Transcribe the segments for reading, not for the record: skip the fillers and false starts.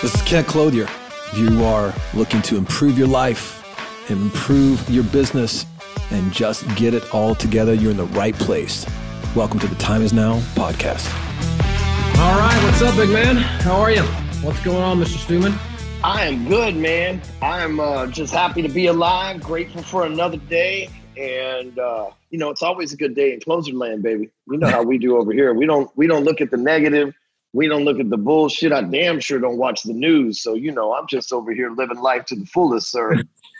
This is Kent Clothier. If you are looking to improve your life, improve your business, and just get it all together, you're in the right place. Welcome to the Time Is Now podcast. All right, what's up, big man? How are you? What's going on, Mr. Stewman? I am good, man. I'm just happy to be alive, grateful for another day. And, it's always a good day in closer land, baby. You know how we do over here. We don't look at the negative. We don't look at the bullshit. I damn sure don't watch the news. So, I'm just over here living life to the fullest, sir.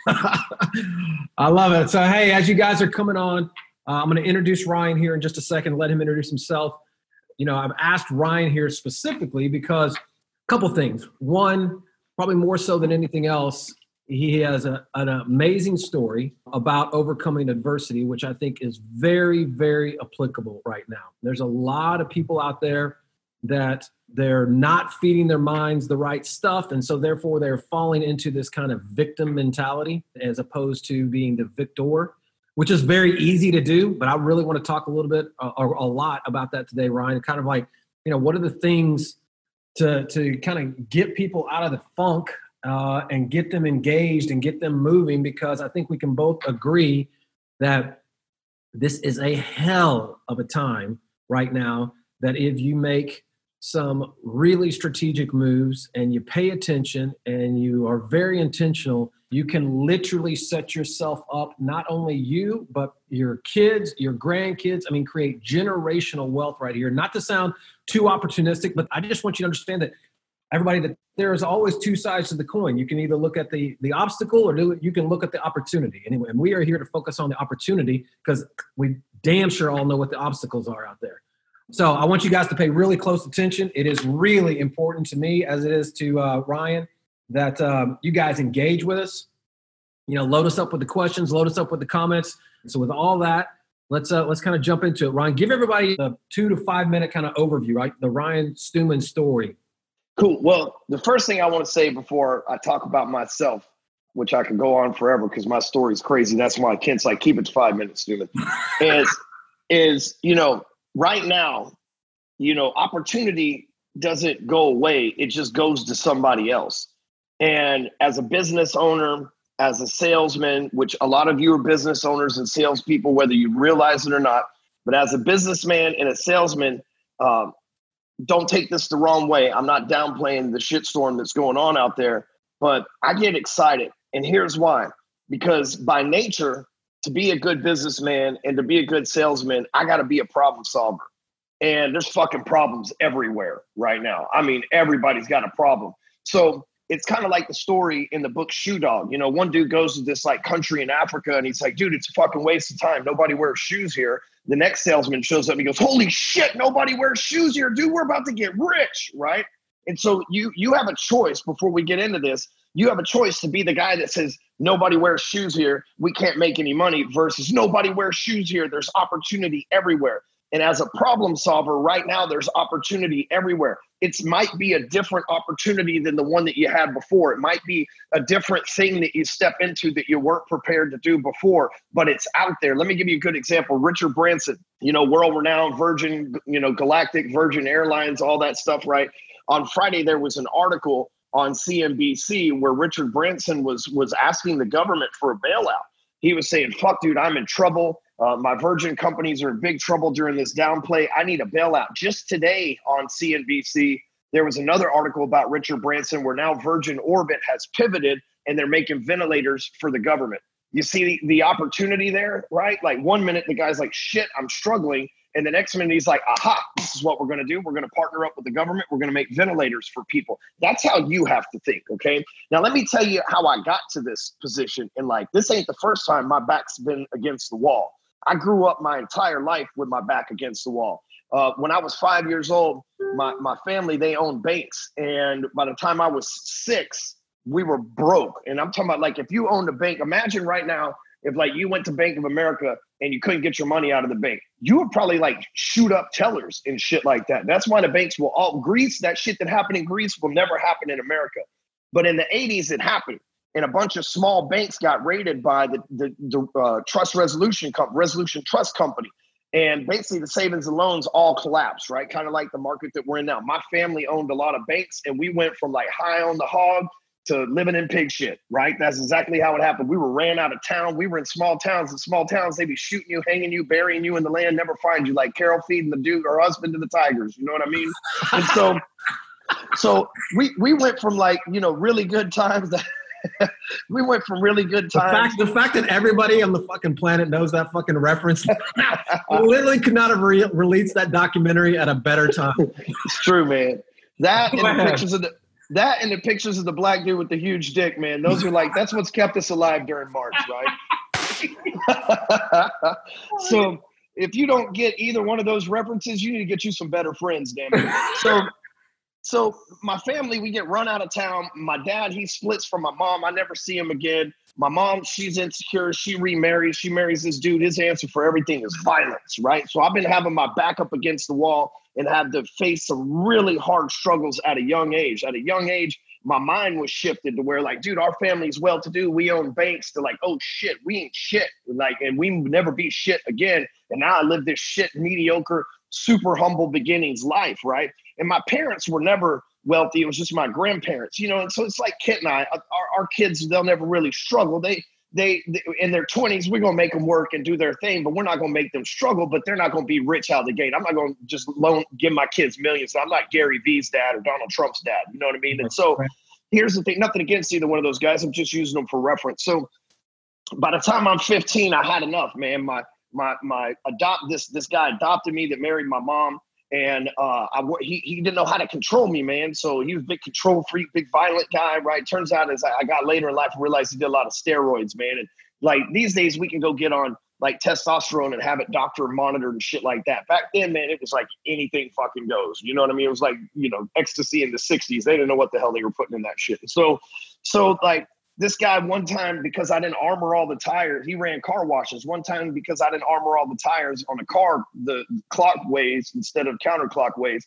I love it. So, hey, as you guys are coming on, I'm going to introduce Ryan here in just a second, let him introduce himself. I've asked Ryan here specifically because a couple things. One, probably more so than anything else, he has an amazing story about overcoming adversity, which I think is very, very applicable right now. There's a lot of people out there that they're not feeding their minds the right stuff. And so therefore they're falling into this kind of victim mentality as opposed to being the victor, which is very easy to do. But I really want to talk a little bit or a lot about that today, Ryan. Kind of like, what are the things to kind of get people out of the funk and get them engaged and get them moving? Because I think we can both agree that this is a hell of a time right now, that if you make some really strategic moves and you pay attention and you are very intentional, you can literally set yourself up, not only you, but your kids, your grandkids. Create generational wealth right here. Not to sound too opportunistic, but I just want you to understand that everybody, that there is always two sides to the coin. You can either look at the obstacle or you can look at the opportunity. Anyway, and we are here to focus on the opportunity because we damn sure all know what the obstacles are out there. So I want you guys to pay really close attention. It is really important to me, as it is to Ryan, that you guys engage with us. Load us up with the questions, load us up with the comments. So with all that, let's kind of jump into it. Ryan, give everybody a 2 to 5 minute kind of overview, right? The Ryan Stewman story. Cool. Well, the first thing I want to say before I talk about myself, which I could go on forever because my story is crazy. That's why Kent's like, keep it to 5 minutes, Stewman. is right now, opportunity doesn't go away. It just goes to somebody else. And as a business owner, as a salesman, which a lot of you are business owners and salespeople, whether you realize it or not, but as a businessman and a salesman, don't take this the wrong way. I'm not downplaying the shitstorm that's going on out there, but I get excited. And here's why. Because by nature, to be a good businessman and to be a good salesman, I got to be a problem solver. And there's fucking problems everywhere right now. Everybody's got a problem. So it's kind of like the story in the book Shoe Dog. One dude goes to this like country in Africa and he's like, dude, it's a fucking waste of time. Nobody wears shoes here. The next salesman shows up and he goes, holy shit, nobody wears shoes here, dude. We're about to get rich, right? And so you have a choice before we get into this. You have a choice to be the guy that says, nobody wears shoes here, we can't make any money, versus nobody wears shoes here, there's opportunity everywhere. And as a problem solver right now, there's opportunity everywhere. It might be a different opportunity than the one that you had before. It might be a different thing that you step into that you weren't prepared to do before, but it's out there. Let me give you a good example. Richard Branson, world-renowned Virgin, Galactic, Virgin Airlines, all that stuff, right? On Friday, there was an article on CNBC where Richard Branson was asking the government for a bailout. He was saying, fuck, dude, I'm in trouble. My Virgin companies are in big trouble during this downplay. I need a bailout. Just today on CNBC, there was another article about Richard Branson where now Virgin Orbit has pivoted and they're making ventilators for the government. You see the opportunity there, right? Like 1 minute, the guy's like, shit, I'm struggling. And the next minute he's like, aha, this is what we're going to do. We're going to partner up with the government. We're going to make ventilators for people. That's how you have to think, okay? Now, let me tell you how I got to this position in life. This ain't the first time my back's been against the wall. I grew up my entire life with my back against the wall. When I was 5 years old, my family, they owned banks. And by the time I was 6, we were broke. And I'm talking about like if you owned a bank, imagine right now if like you went to Bank of America and you couldn't get your money out of the bank, you would probably like shoot up tellers and shit like that. That's why the banks will all Greece, that shit that happened in Greece will never happen in America. But in the 80s, it happened. And a bunch of small banks got raided by the Resolution Trust Company. And basically the savings and loans all collapsed, right? Kind of like the market that we're in now. My family owned a lot of banks, and we went from like high on the hog to living in pig shit, right? That's exactly how it happened. We were ran out of town. We were in small towns. In small towns, they'd be shooting you, hanging you, burying you in the land, never find you, like Carol feeding the dude, her husband, to the tigers. You know what I mean? And so we went from like, you know, really good times to we went from really good times. The fact that everybody on the fucking planet knows that fucking reference, literally could not have released that documentary at a better time. It's true, man. That and the pictures of the black dude with the huge dick, man. Those are like, that's what's kept us alive during March, right? So if you don't get either one of those references, you need to get you some better friends, damn it. So my family, we get run out of town. My dad, he splits from my mom. I never see him again. My mom, she's insecure. She remarries. She marries this dude. His answer for everything is violence, right? So I've been having my back up against the wall and had to face some really hard struggles at a young age. At a young age, my mind was shifted to where like, dude, our family's well-to-do. We own banks. To like, oh shit, we ain't shit. Like, and we never be shit again. And now I live this shit mediocre, super humble beginnings life, right? And my parents were never wealthy. It was just my grandparents, you know? And so it's like Kent and I, our kids, they'll never really struggle. They in their 20s, we're going to make them work and do their thing, but we're not going to make them struggle, but they're not going to be rich out of the gate. I'm not going to just give my kids millions. I'm not Gary Vee's dad or Donald Trump's dad. You know what I mean? And so here's the thing, nothing against either one of those guys. I'm just using them for reference. So by the time I'm 15, I had enough, man. This guy adopted me that married my mom. And he didn't know how to control me, man. So he was a big control freak, big violent guy, right? Turns out as I got later in life, I realized he did a lot of steroids, man. And like these days we can go get on like testosterone and have it doctor monitored and shit like that. Back then, man, it was like anything fucking goes. You know what I mean? It was like, you know, ecstasy in the 60s. They didn't know what the hell they were putting in that shit. So like, this guy one time, because I didn't armor all the tires, he ran car washes. One time, because I didn't armor all the tires on a car, the clockways instead of counterclockwise,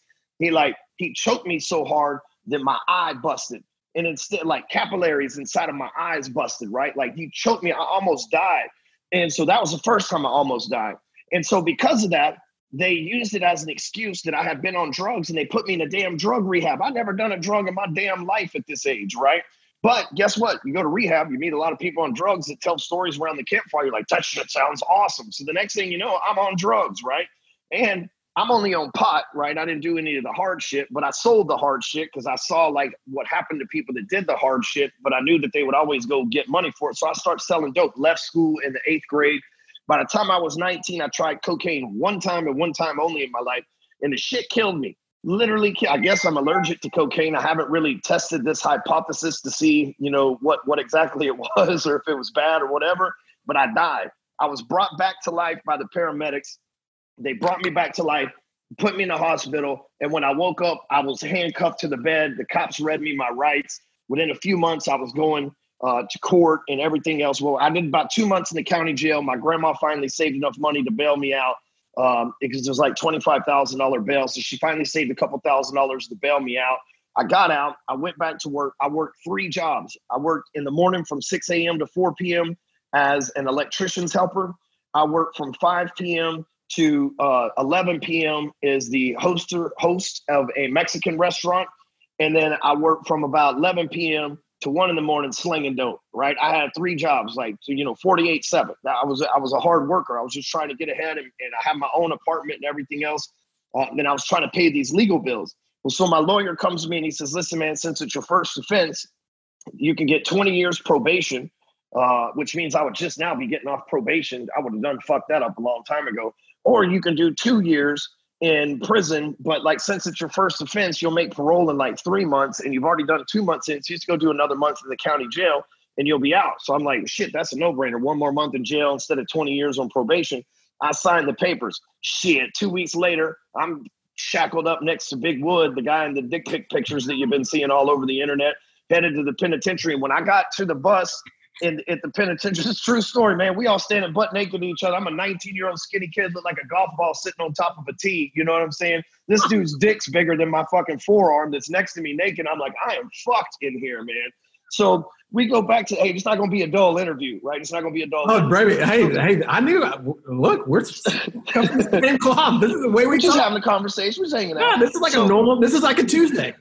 he choked me so hard that my eye busted. And instead, like capillaries inside of my eyes busted, right? Like he choked me, I almost died. And so that was the first time I almost died. And so because of that, they used it as an excuse that I had been on drugs and they put me in a damn drug rehab. I'd never done a drug in my damn life at this age, right? But guess what? You go to rehab, you meet a lot of people on drugs that tell stories around the campfire. You're like, that shit sounds awesome. So the next thing you know, I'm on drugs, right? And I'm only on pot, right? I didn't do any of the hard shit, but I sold the hard shit because I saw like what happened to people that did the hard shit, but I knew that they would always go get money for it. So I started selling dope, left school in the 8th grade. By the time I was 19, I tried cocaine one time and one time only in my life, and the shit killed me. Literally, I guess I'm allergic to cocaine. I haven't really tested this hypothesis to see, you know, what exactly it was or if it was bad or whatever, but I died. I was brought back to life by the paramedics. They brought me back to life, put me in the hospital. And when I woke up, I was handcuffed to the bed. The cops read me my rights. Within a few months, I was going to court and everything else. Well, I did about 2 months in the county jail. My grandma finally saved enough money to bail me out. Because it was like $25,000 bail. So she finally saved a couple $1,000s to bail me out. I got out. I went back to work. I worked 3 jobs. I worked in the morning from 6 a.m. to 4 p.m. as an electrician's helper. I worked from 5 p.m. to 11 p.m. as the host of a Mexican restaurant. And then I worked from about 11 p.m. to 1 in the morning slinging dope, right? I had 3 jobs, like, 48/7. I was a hard worker. I was just trying to get ahead and I had my own apartment and everything else. Then I was trying to pay these legal bills. Well, so my lawyer comes to me and he says, listen, man, since it's your first offense, you can get 20 years probation, which means I would just now be getting off probation. I would have done fucked that up a long time ago. Or you can do 2 years in prison, but like since it's your first offense, you'll make parole in like 3 months, and you've already done 2 months in, so you just go do another month in the county jail, and you'll be out. So I'm like, shit, that's a no-brainer. 1 more month in jail instead of 20 years on probation. I signed the papers. Shit, 2 weeks later, I'm shackled up next to Big Wood, the guy in the dick pic pictures that you've been seeing all over the internet, headed to the penitentiary. When I got to the bus at the penitentiary, it's a true story, man. We all standing butt naked to each other. I'm a 19-year-old skinny kid, look like a golf ball sitting on top of a tee. You know what I'm saying? This dude's dick's bigger than my fucking forearm that's next to me naked. I'm like, I am fucked in here, man. So we go back to, hey, it's not going to be a dull interview, right? It's not going to be a dull interview. Baby, hey, I knew, look, we're coming from the same club. This is the way we're just having a conversation. We're just hanging out. Yeah, this is like a Tuesday.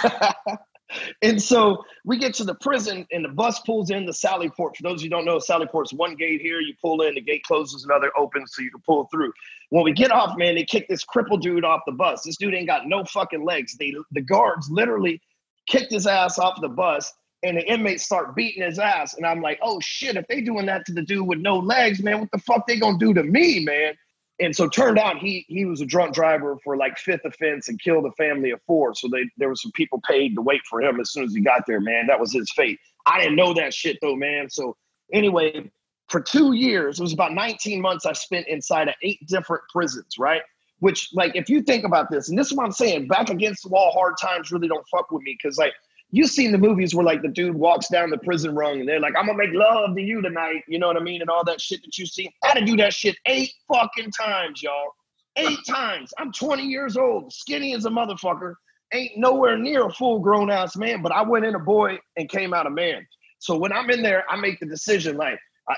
And so we get to the prison and the bus pulls in the Sally Port. For those of you who don't know, Sally Port's one gate here. You pull in, the gate closes, another opens so you can pull through. When we get off, man, they kick this crippled dude off the bus. This dude ain't got no fucking legs. The guards literally kicked his ass off the bus and the inmates start beating his ass. And I'm like, oh shit, if they doing that to the dude with no legs, man, what the fuck they gonna do to me, man? And so turned out he was a drunk driver for like 5th offense and killed a family of 4. So there was some people paid to wait for him as soon as he got there, man. That was his fate. I didn't know that shit though, man. So anyway, for 2 years, it was about 19 months I spent inside of 8 different prisons, right? Which, like, if you think about this, and this is what I'm saying, back against the wall, hard times really don't fuck with me. Cause like, you've seen the movies where like the dude walks down the prison rung and they're like, I'm gonna make love to you tonight. You know what I mean? And all that shit that you see. I had to do that shit 8 fucking times, y'all. 8 times. I'm 20 years old, skinny as a motherfucker. Ain't nowhere near a full grown ass man, but I went in a boy and came out a man. So when I'm in there, I make the decision like,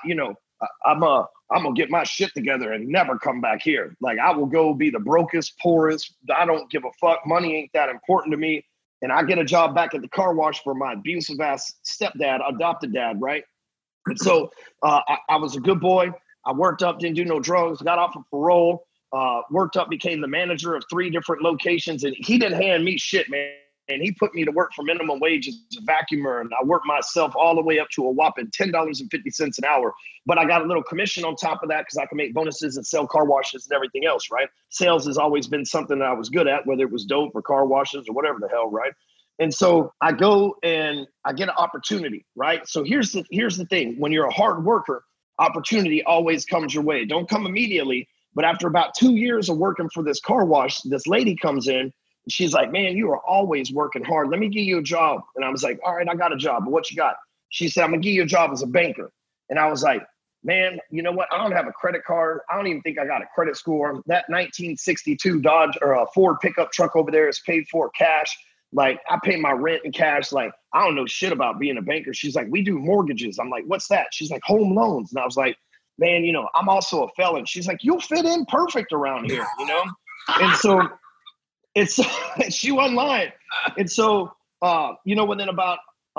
I'm gonna get my shit together and never come back here. Like I will go be the brokest, poorest. I don't give a fuck. Money ain't that important to me. And I get a job back at the car wash for my abusive ass stepdad, adopted dad, right? And so I was a good boy. I worked up, didn't do no drugs, got off of parole, worked up, became the manager of 3 different locations. And he didn't hand me shit, man. And he put me to work for minimum wage as a vacuumer. And I worked myself all the way up to a whopping $10.50 an hour. But I got a little commission on top of that because I can make bonuses and sell car washes and everything else, right? Sales has always been something that I was good at, whether it was dope or car washes or whatever the hell, right? And so I go and I get an opportunity, right? So here's the thing. When you're a hard worker, opportunity always comes your way. Don't come immediately. But after about 2 years of working for this car wash, this lady comes in. She's like, man, you are always working hard. Let me give you a job. And I was like, all right, I got a job. But what you got? She said, I'm going to give you a job as a banker. And I was like, man, you know what? I don't have a credit card. I don't even think I got a credit score. That 1962 Dodge or a Ford pickup truck over there is paid for cash. Like I pay my rent in cash. Like I don't know shit about being a banker. She's like, we do mortgages. I'm like, what's that? She's like, home loans. And I was like, man, I'm also a felon. She's like, you'll fit in perfect around here, And so she wasn't lying. And so, within about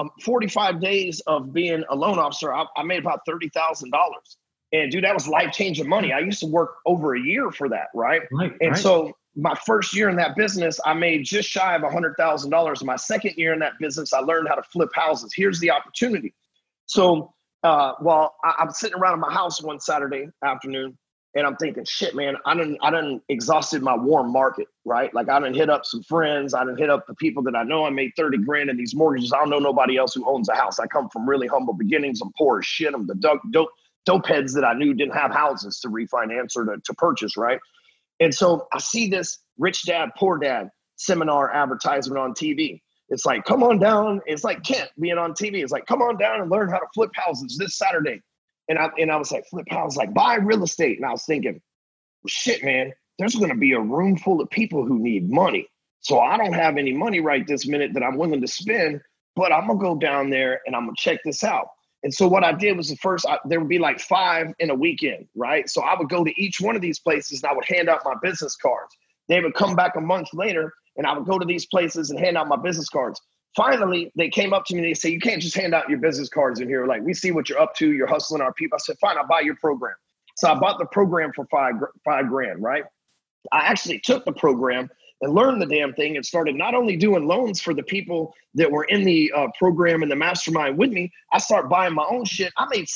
45 days of being a loan officer, I made about $30,000. And dude, that was life-changing money. I used to work over a year for that, right? So my first year in that business, I made just shy of $100,000. My second year in that business, I learned how to flip houses. Here's the opportunity. So while I'm sitting around in my house one Saturday afternoon, and I'm thinking, shit, man, I done exhausted my warm market, right? Like I done hit up some friends. I done hit up the people that I know. I made 30 grand in these mortgages. I don't know nobody else who owns a house. I come from really humble beginnings. I'm poor as shit. I'm the dope heads that I knew didn't have houses to refinance or to purchase, right? And so I see this Rich Dad, Poor Dad seminar advertisement on TV. It's like, come on down. It's like Kent being on TV. It's like, come on down and learn how to flip houses this Saturday. And I was like, flip house, like buy real estate. And I was thinking, well, shit, man, there's going to be a room full of people who need money. So I don't have any money right this minute that I'm willing to spend, but I'm going to go down there and I'm going to check this out. And so what I did was there would be like 5 in a weekend, right? So I would go to each one of these places and I would hand out my business cards. They would come back a month later and I would go to these places and hand out my business cards. Finally, they came up to me and they say, you can't just hand out your business cards in here. Like, we see what you're up to. You're hustling our people. I said, fine, I'll buy your program. So I bought the program for five grand, right? I actually took the program and learned the damn thing and started not only doing loans for the people that were in the program and the mastermind with me, I started buying my own shit. I made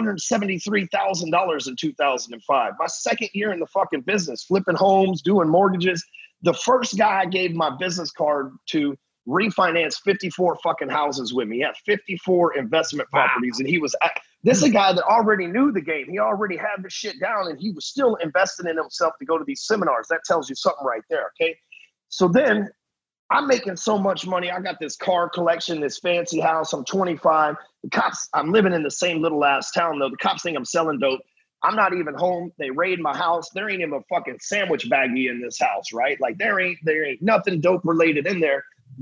$773,000 in 2005. My second year in the fucking business, flipping homes, doing mortgages. The first guy I gave my business card to refinanced 54 fucking houses with me. He had 54 investment properties. And this is a guy that already knew the game. He already had the shit down and he was still investing in himself to go to these seminars. That tells you something right there. Okay. So then I'm making so much money. I got this car collection, this fancy house. I'm 25. The cops, I'm living in the same little ass town though. The cops think I'm selling dope. I'm not even home. They raid my house. There ain't even a fucking sandwich baggie in this house, right? Like there ain't nothing dope related in there. But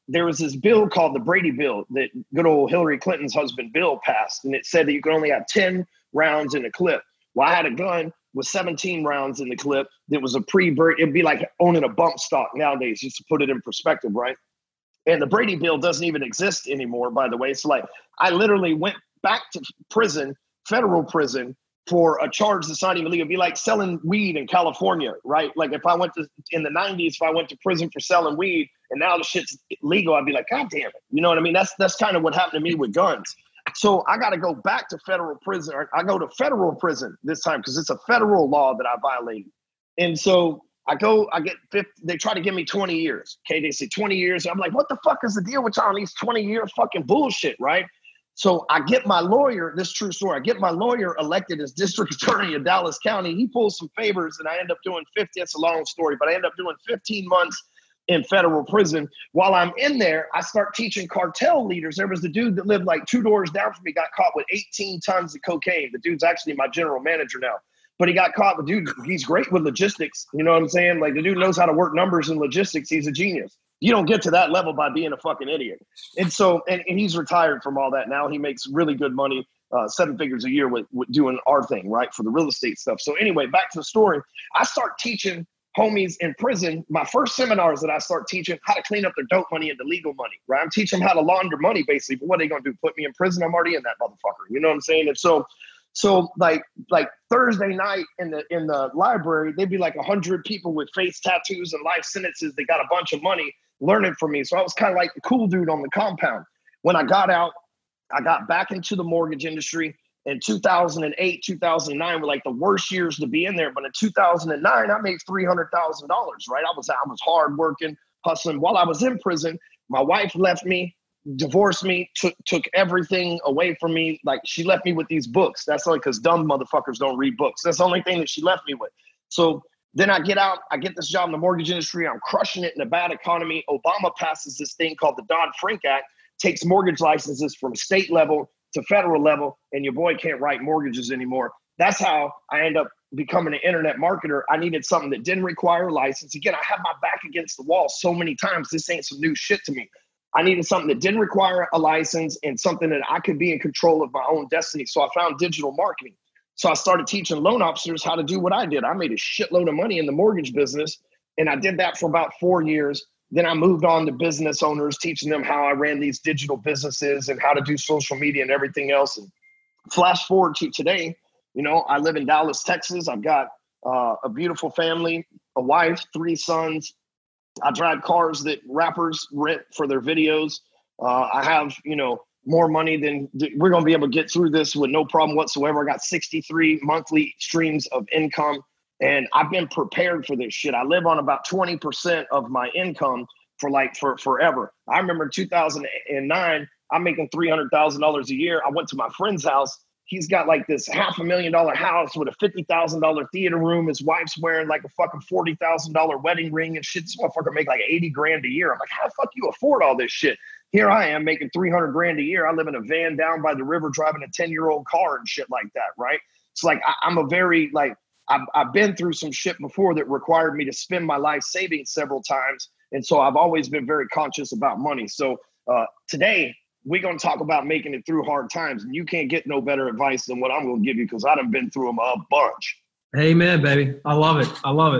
there was this bill called the Brady Bill that good old Hillary Clinton's husband Bill passed, and it said that you could only have 10 rounds in a clip. Well, I had a gun with 17 rounds in the clip that was a it'd be like owning a bump stock nowadays, just to put it in perspective, right? And the Brady Bill doesn't even exist anymore, by the way. So like, I literally went back to prison, federal prison, for a charge that's not even legal. It'd be like selling weed in California, right? Like if I went to, in the 90s, if I went to prison for selling weed and now the shit's legal, I'd be like, God damn it. You know what I mean? That's kind of what happened to me with guns. So I got to go back to federal prison. Or I go to federal prison this time because it's a federal law that I violated. And so I get 50, they try to give me 20 years. Okay, they say 20 years. I'm like, what the fuck is the deal with y'all on these 20-year fucking bullshit, right? So I get my lawyer, this true story, I get my lawyer elected as district attorney in Dallas County. He pulls some favors and I end up doing 50, it's a long story, but I end up doing 15 months in federal prison. While I'm in there, I start teaching cartel leaders. There was the dude that lived like 2 doors down from me, got caught with 18 tons of cocaine. The dude's actually my general manager now. But he got caught with, dude, he's great with logistics. You know what I'm saying? Like the dude knows how to work numbers and logistics. He's a genius. You don't get to that level by being a fucking idiot. And so, and he's retired from all that now. He makes really good money, 7 figures a year with doing our thing, right? For the real estate stuff. So anyway, back to the story. I start teaching homies in prison. My first seminars that I start teaching how to clean up their dope money into legal money, right? I'm teaching them how to launder money basically. But what are they going to do? Put me in prison? I'm already in that motherfucker. You know what I'm saying? And so like Thursday night in the library, they'd be like 100 people with face tattoos and life sentences. They got a bunch of money learning from me. So I was kind of like the cool dude on the compound. When I got out, I got back into the mortgage industry. In 2008, 2009 were like the worst years to be in there. But in 2009, I made $300,000, right? I was hard working, hustling. While I was in prison, my wife left me, divorced me, took everything away from me. Like she left me with these books. That's only because dumb motherfuckers don't read books. That's the only thing that she left me with. So then I get out, I get this job in the mortgage industry. I'm crushing it in a bad economy. Obama passes this thing called the Dodd-Frank Act, takes mortgage licenses from state level to federal level, and your boy can't write mortgages anymore. That's how I end up becoming an internet marketer. I needed something that didn't require a license. Again, I had my back against the wall so many times. This ain't some new shit to me. I needed something that didn't require a license and something that I could be in control of my own destiny. So I found digital marketing. So I started teaching loan officers how to do what I did. I made a shitload of money in the mortgage business, and I did that for about 4 years. Then I moved on to business owners, teaching them how I ran these digital businesses and how to do social media and everything else. And flash forward to today, you know, I live in Dallas, Texas. I've got a beautiful family, a wife, 3 sons. I drive cars that rappers rent for their videos. I have, you know, more money than we're going to be able to get through this with no problem whatsoever. I got 63 monthly streams of income, and I've been prepared for this shit. I live on about 20% of my income for forever. I remember in 2009, I'm making $300,000 a year. I went to my friend's house. He's got like this $500,000 house with a $50,000 theater room. His wife's wearing like a fucking $40,000 wedding ring and shit. This motherfucker make like 80 grand a year. I'm like, how the fuck do you afford all this shit? Here I am making 300 grand a year. I live in a van down by the river, driving a 10-year-old car and shit like that, right? It's like, I'm a very, like, I've been through some shit before that required me to spend my life saving several times. And so I've always been very conscious about money. So today, we're going to talk about making it through hard times. And you can't get no better advice than what I'm going to give you, because I done been through them a bunch. Amen, baby. I love it. I love it.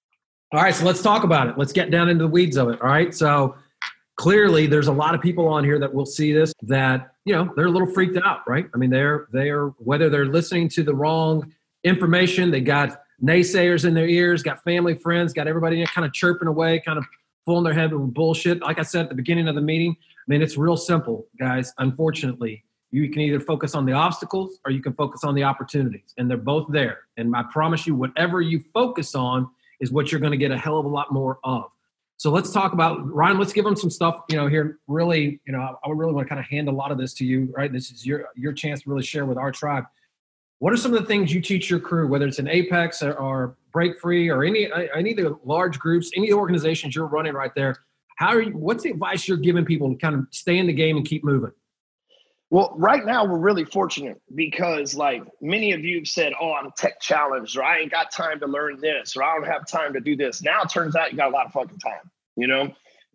All right, so let's talk about it. Let's get down into the weeds of it. All right, so clearly there's a lot of people on here that will see this that, you know, they're a little freaked out, right? I mean, they're whether they're listening to the wrong information, they got naysayers in their ears, got family, friends, got everybody kind of chirping away, kind of filling their head with bullshit. Like I said at the beginning of the meeting, I mean, it's real simple, guys. Unfortunately, you can either focus on the obstacles or you can focus on the opportunities, and they're both there. And I promise you, whatever you focus on is what you're going to get a hell of a lot more of. So let's talk about, Ryan, let's give them some stuff, you know, here. Really, you know, I really want to kind of hand a lot of this to you, right? This is your chance to really share with our tribe. What are some of the things you teach your crew, whether it's an Apex or Break Free or any of the large groups, any organizations you're running right there? What's the advice you're giving people to kind of stay in the game and keep moving? Well, right now we're really fortunate because, like, many of you have said, oh, I'm tech challenged, or I ain't got time to learn this, or I don't have time to do this. Now it turns out you got a lot of fucking time, you know?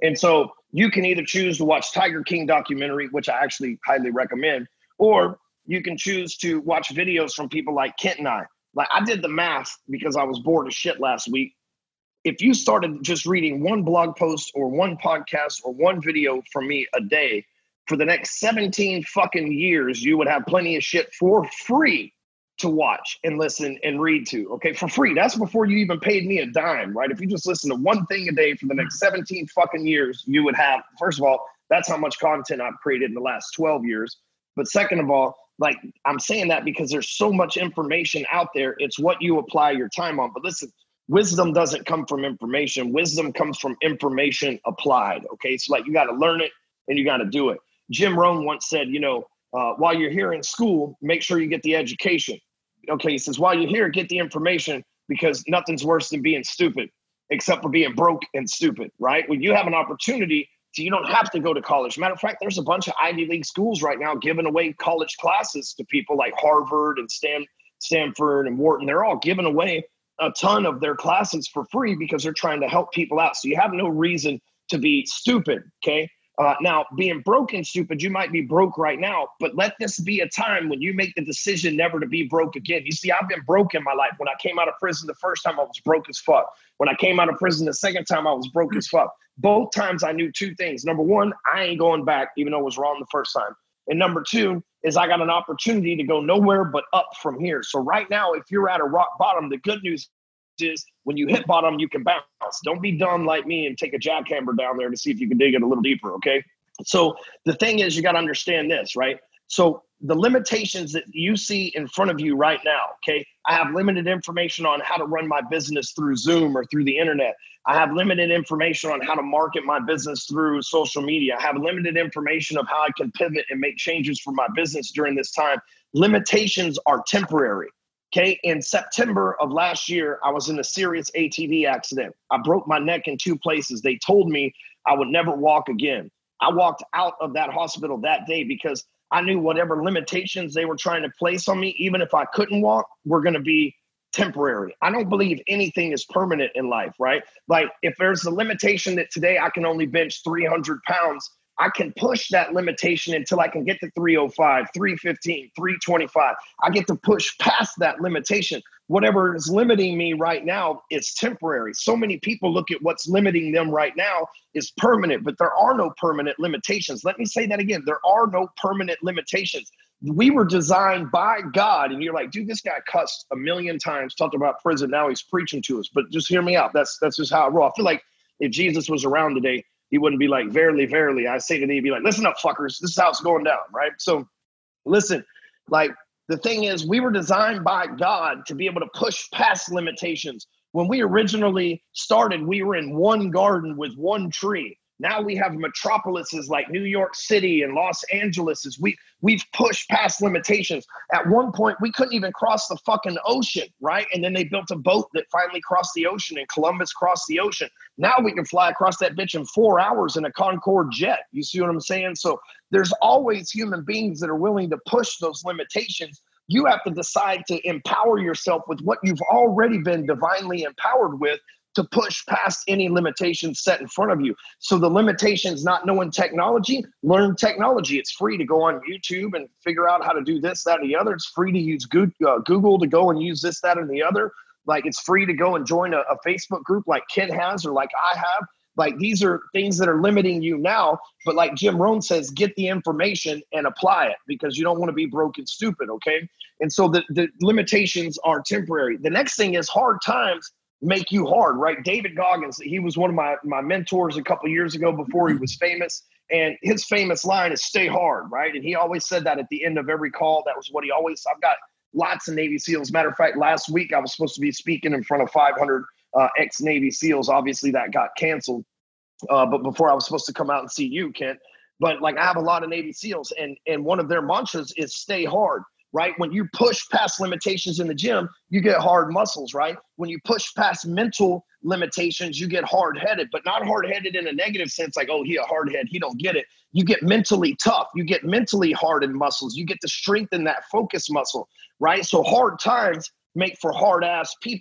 And so you can either choose to watch Tiger King documentary, which I actually highly recommend, or you can choose to watch videos from people like Kent and I. Like, I did the math because I was bored as shit last week. If you started just reading one blog post or one podcast or one video from me a day for the next 17 fucking years, you would have plenty of shit for free to watch and listen and read to, okay, for free. That's before you even paid me a dime, right? If you just listen to one thing a day for the next 17 fucking years, you would have, first of all, that's how much content I've created in the last 12 years. But second of all, like, I'm saying that because there's so much information out there. It's what you apply your time on. But listen, wisdom doesn't come from information. Wisdom comes from information applied, okay? So, like, you got to learn it and you got to do it. Jim Rohn once said, while you're here in school, make sure you get the education. Okay, he says, while you're here, get the information, because nothing's worse than being stupid, except for being broke and stupid, right? When you have an opportunity, so you don't have to go to college. Matter of fact, there's a bunch of Ivy League schools right now giving away college classes to people like Harvard and Stanford and Wharton. They're all giving away a ton of their classes for free because they're trying to help people out. So you have no reason to be stupid, okay? Now, being broke and stupid, you might be broke right now, but let this be a time when you make the decision never to be broke again. You see, I've been broke in my life. When I came out of prison the first time, I was broke as fuck. When I came out of prison the second time, I was broke as fuck. Both times I knew two things. Number one, I ain't going back, even though it was wrong the first time. And number two is I got an opportunity to go nowhere but up from here. So right now, if you're at a rock bottom, the good news is when you hit bottom, you can bounce. Don't be dumb like me and take a jackhammer down there to see if you can dig it a little deeper, okay? So the thing is, you got to understand this, right? So the limitations that you see in front of you right now, okay? I have limited information on how to run my business through Zoom or through the internet. I have limited information on how to market my business through social media. I have limited information of how I can pivot and make changes for my business during this time. Limitations are temporary. Okay, in September of last year, I was in a serious ATV accident. I broke my neck in two places. They told me I would never walk again. I walked out of that hospital that day because I knew whatever limitations they were trying to place on me, even if I couldn't walk, were going to be temporary. I don't believe anything is permanent in life, right? Like, if there's a limitation that today I can only bench 300 pounds, I can push that limitation until I can get to 305, 315, 325. I get to push past that limitation. Whatever is limiting me right now is temporary. So many people look at what's limiting them right now is permanent, but there are no permanent limitations. Let me say that again. There are no permanent limitations. We were designed by God, and you're like, dude, this guy cussed a million times, talked about prison. Now he's preaching to us, but just hear me out. That's just how I roll. I feel like if Jesus was around today, he wouldn't be like, verily, verily. I say to thee, he'd be like, listen up, fuckers. This is how it's going down, right? So listen, like, the thing is, we were designed by God to be able to push past limitations. When we originally started, we were in one garden with one tree. Now we have metropolises like New York City and Los Angeles. We've pushed past limitations. At one point, we couldn't even cross the fucking ocean, right? And then they built a boat that finally crossed the ocean, and Columbus crossed the ocean. Now we can fly across that bitch in 4 hours in a Concorde jet. You see what I'm saying? So there's always human beings that are willing to push those limitations. You have to decide to empower yourself with what you've already been divinely empowered with, to push past any limitations set in front of you. So the limitations, not knowing technology, learn technology. It's free to go on YouTube and figure out how to do this, that, and the other. It's free to use Google to go and use this, that, and the other. Like, it's free to go and join a Facebook group like Ken has or like I have. Like, these are things that are limiting you now. But like Jim Rohn says, get the information and apply it, because you don't want to be broke and stupid, okay? And so the limitations are temporary. The next thing is hard times make you hard, right? David Goggins, he was one of my mentors a couple of years ago before he was famous. And his famous line is stay hard, right? And he always said that at the end of every call. That was what he always, I've got lots of Navy SEALs. Matter of fact, last week I was supposed to be speaking in front of 500 ex-Navy SEALs. Obviously that got canceled. But before I was supposed to come out and see you, Kent. But like, I have a lot of Navy SEALs, and one of their mantras is stay hard. Right? When you push past limitations in the gym, you get hard muscles, right? When you push past mental limitations, you get hard-headed, but not hard-headed in a negative sense, like, oh, he a hard-head, he don't get it. You get mentally tough. You get mentally hardened muscles. You get to strengthen that focus muscle, right? So hard times make for hard-ass people.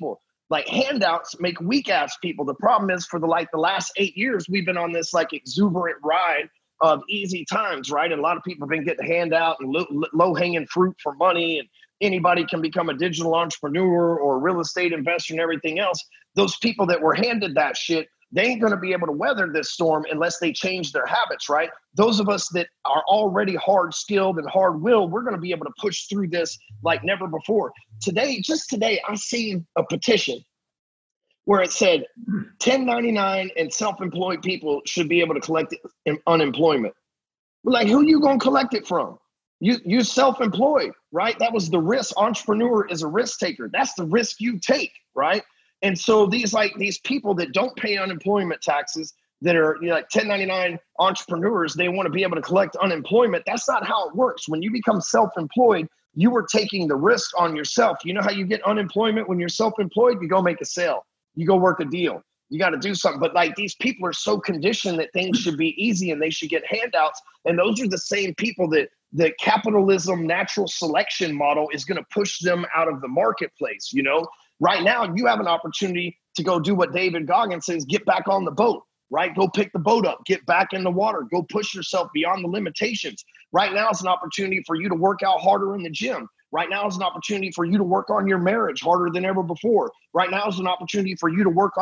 Like handouts make weak ass people. The problem is for the last 8 years, we've been on this like exuberant ride of easy times, right? And a lot of people have been getting handout and low hanging fruit for money, and anybody can become a digital entrepreneur or a real estate investor and everything else. Those people that were handed that shit, they ain't going to be able to weather this storm unless they change their habits, right? Those of us that are already hard skilled and hard willed, we're going to be able to push through this like never before. Just today, I seen a petition where it said 1099 and self-employed people should be able to collect unemployment. Like, who you going to collect it from? You self-employed, right? That was the risk. Entrepreneur is a risk taker. That's the risk you take, right? And so these people that don't pay unemployment taxes, that are like 1099 entrepreneurs, they want to be able to collect unemployment. That's not how it works. When you become self-employed, you are taking the risk on yourself. You know how you get unemployment when you're self-employed? You go make a sale. You go work a deal. You got to do something. But like, these people are so conditioned that things should be easy and they should get handouts. And those are the same people that the capitalism natural selection model is going to push them out of the marketplace. You know, right now you have an opportunity to go do what David Goggins says, get back on the boat, right? Go pick the boat up, get back in the water, go push yourself beyond the limitations. Right now is an opportunity for you to work out harder in the gym. Right now is an opportunity for you to work on your marriage harder than ever before. Right now is an opportunity for you to work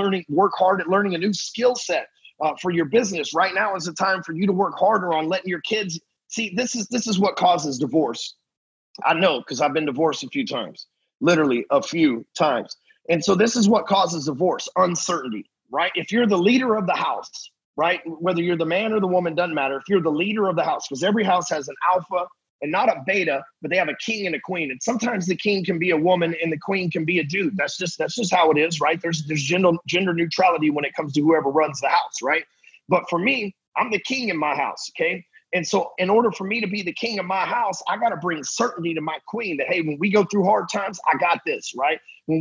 hard at learning a new skill set for your business. Right now is a time for you to work harder on letting your kids see. This is what causes divorce. I know, because I've been divorced a few times, literally a few times. And so this is what causes divorce: uncertainty, right? If you're the leader of the house, right? Whether you're the man or the woman, doesn't matter. If you're the leader of the house, because every house has an alpha and not a beta, but they have a king and a queen. And sometimes the king can be a woman and the queen can be a dude. That's just how it is, right? There's gender neutrality when it comes to whoever runs the house, right? But for me, I'm the king in my house, okay? And so in order for me to be the king of my house, I got to bring certainty to my queen that, hey, when we go through hard times, I got this, right?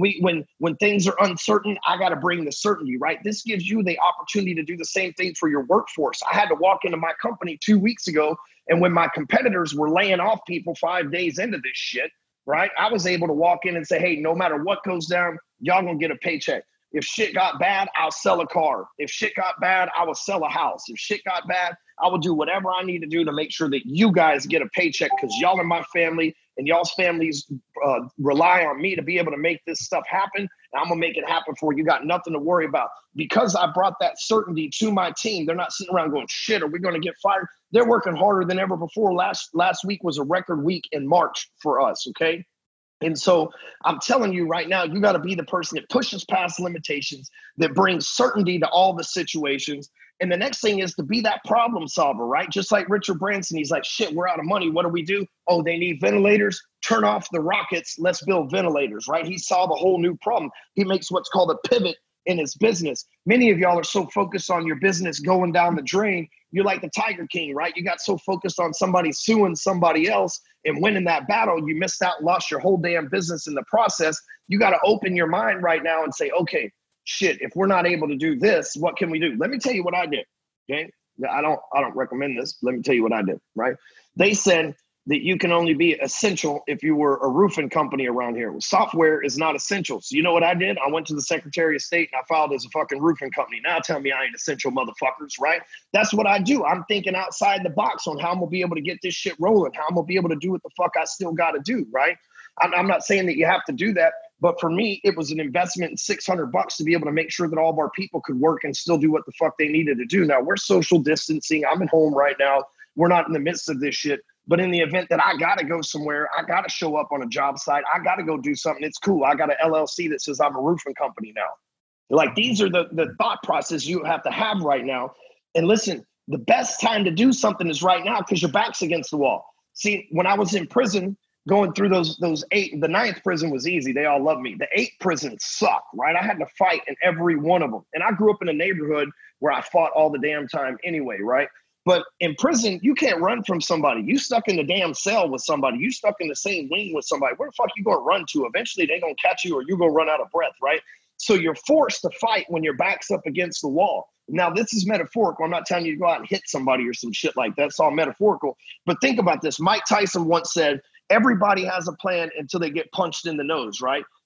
When things are uncertain, I got to bring the certainty, right? This gives you the opportunity to do the same thing for your workforce. I had to walk into my company 2 weeks ago, and when my competitors were laying off people 5 days into this shit, right, I was able to walk in and say, hey, no matter what goes down, y'all gonna get a paycheck. If shit got bad, I'll sell a car. If shit got bad, I will sell a house. If shit got bad, I will do whatever I need to do to make sure that you guys get a paycheck, because y'all are my family and y'all's families rely on me to be able to make this stuff happen. And I'm going to make it happen for you. You got nothing to worry about. Because I brought that certainty to my team, they're not sitting around going, shit, are we going to get fired? They're working harder than ever before. Last week was a record week in March for us, okay? And so I'm telling you right now, you got to be the person that pushes past limitations, that brings certainty to all the situations. And the next thing is to be that problem solver, right? Just like Richard Branson, he's like, shit, we're out of money. What do we do? Oh, they need ventilators. Turn off the rockets. Let's build ventilators, right? He solved a whole new problem. He makes what's called a pivot in his business. Many of y'all are so focused on your business going down the drain. You're like the Tiger King, right? You got so focused on somebody suing somebody else and winning that battle, you missed out, lost your whole damn business in the process. You got to open your mind right now and say, okay, shit, if we're not able to do this, what can we do? Let me tell you what I did, okay? I don't recommend this. Let me tell you what I did, right? They said that you can only be essential if you were a roofing company around here. Software is not essential. So you know what I did? I went to the Secretary of State and I filed as a fucking roofing company. Now tell me I ain't essential, motherfuckers, right? That's what I do. I'm thinking outside the box on how I'm going to be able to get this shit rolling, how I'm going to be able to do what the fuck I still got to do, right? I'm not saying that you have to do that, but for me, it was an investment in $600 to be able to make sure that all of our people could work and still do what the fuck they needed to do. Now, we're social distancing. I'm at home right now. We're not in the midst of this shit. But in the event that I got to go somewhere, I got to show up on a job site, I got to go do something. It's cool. I got an LLC that says I'm a roofing company now. Like, these are the thought process you have to have right now. And listen, the best time to do something is right now, because your back's against the wall. See, when I was in prison, going through those 8, the 9th prison was easy. They all loved me. The 8th prison sucked, right? I had to fight in every one of them. And I grew up in a neighborhood where I fought all the damn time anyway, right? But in prison, you can't run from somebody. You stuck in the damn cell with somebody. You stuck in the same wing with somebody. Where the fuck you gonna run to? Eventually, they're gonna catch you or you're gonna run out of breath, right? So you're forced to fight when your back's up against the wall. Now, this is metaphorical. I'm not telling you to go out and hit somebody or some shit like that. It's all metaphorical. But think about this. Mike Tyson once said, everybody has a plan until they get punched in the nose, right?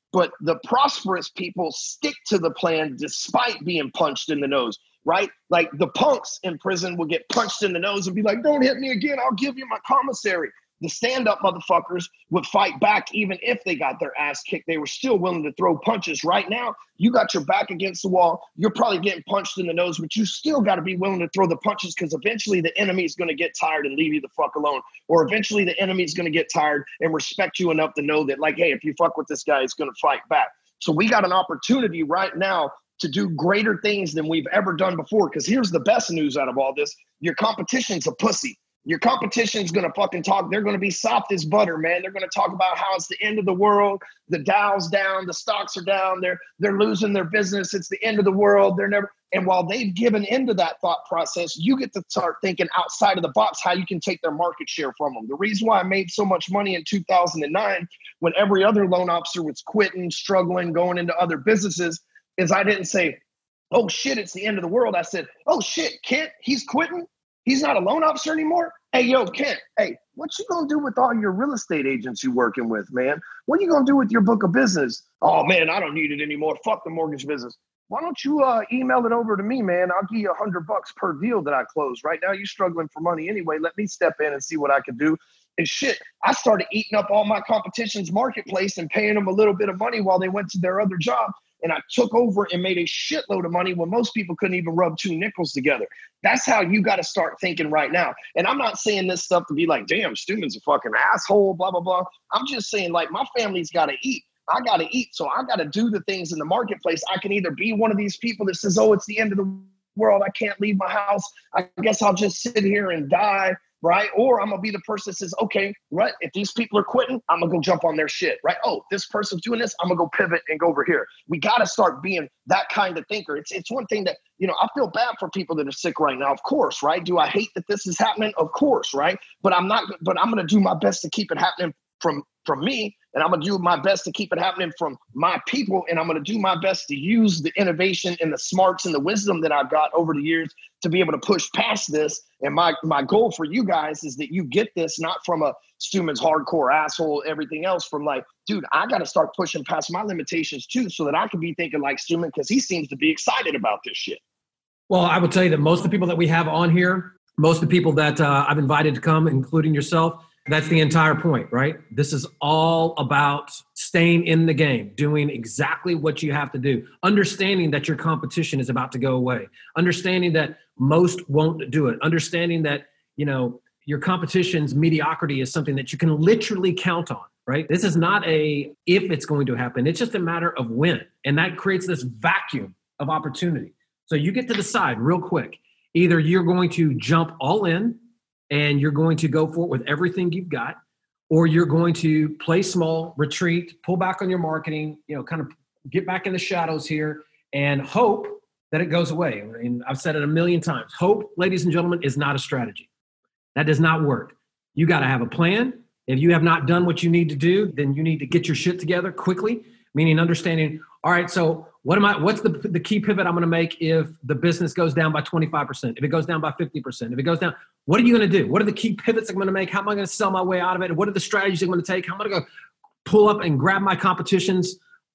But the prosperous people stick to the plan despite being punched in the nose, right? Like the punks in prison will get punched in the nose and be like, don't hit me again, I'll give you my commissary. The stand-up motherfuckers would fight back even if they got their ass kicked. They were still willing to throw punches. Right now, you got your back against the wall. You're probably getting punched in the nose, but you still got to be willing to throw the punches because eventually the enemy is going to get tired and leave you the fuck alone. Or eventually the enemy is going to get tired and respect you enough to know that, like, hey, if you fuck with this guy, he's going to fight back. So we got an opportunity right now to do greater things than we've ever done before. Because here's the best news out of all this. Your competition's a pussy. Your competition's going to fucking talk. They're going to be soft as butter, man. They're going to talk about how it's the end of the world. The Dow's down. The stocks are down. They're losing their business. It's the end of the world. They're never. And while they've given into that thought process, you get to start thinking outside of the box how you can take their market share from them. The reason why I made so much money in 2009 when every other loan officer was quitting, struggling, going into other businesses is I didn't say, oh, shit, it's the end of the world. I said, oh, shit, Kent, he's quitting. He's not a loan officer anymore. Hey, yo, Kent, hey, what you gonna do with all your real estate agents you working with, man? What are you gonna do with your book of business? Oh, man, I don't need it anymore. Fuck the mortgage business. Why don't you email it over to me, man? I'll give you $100 per deal that I close. Right now, you're struggling for money anyway. Let me step in and see what I can do. And shit, I started eating up all my competition's marketplace and paying them a little bit of money while they went to their other job. And I took over and made a shitload of money when most people couldn't even rub two nickels together. That's how you got to start thinking right now. And I'm not saying this stuff to be like, damn, Steuben's a fucking asshole, blah, blah, blah. I'm just saying, like, my family's got to eat. I got to eat. So I got to do the things in the marketplace. I can either be one of these people that says, oh, it's the end of the world. I can't leave my house. I guess I'll just sit here and die. Right? Or I'm going to be the person that says, okay, right, if these people are quitting, I'm going to go jump on their shit, right? Oh, this person's doing this, I'm going to go pivot and go over here. We got to start being that kind of thinker. It's one thing that, you know, I feel bad for people that are sick right now, of course, right? Do I hate that this is happening? Of course, right? But I'm going to do my best to keep it happening from me, and I'm going to do my best to keep it happening from my people, and I'm going to do my best to use the innovation and the smarts and the wisdom that I've got over the years to be able to push past this. And my goal for you guys is that you get this not from a Steuben's hardcore asshole, everything else, from like, dude, I got to start pushing past my limitations too so that I can be thinking like Steuben because he seems to be excited about this shit. Well, I would tell you that most of the people that we have on here, most of the people that I've invited to come, including yourself, that's the entire point, right? This is all about staying in the game, doing exactly what you have to do, understanding that your competition is about to go away, understanding that most won't do it, understanding that, you know, your competition's mediocrity is something that you can literally count on, right? This is not a if it's going to happen. It's just a matter of when. And that creates this vacuum of opportunity. So you get to decide real quick. Either you're going to jump all in and you're going to go for it with everything you've got, or you're going to play small, retreat, pull back on your marketing, you know, kind of get back in the shadows here and hope that it goes away. And I've said it a million times. Hope, ladies and gentlemen, is not a strategy. That does not work. You got to have a plan. If you have not done what you need to do, then you need to get your shit together quickly, meaning understanding, all right, so what's the key pivot I'm going to make if the business goes down by 25%, if it goes down by 50%, if it goes down, what are you going to do? What are the key pivots I'm going to make? How am I going to sell my way out of it? What are the strategies I'm going to take? How am I going to go pull up and grab my competitions,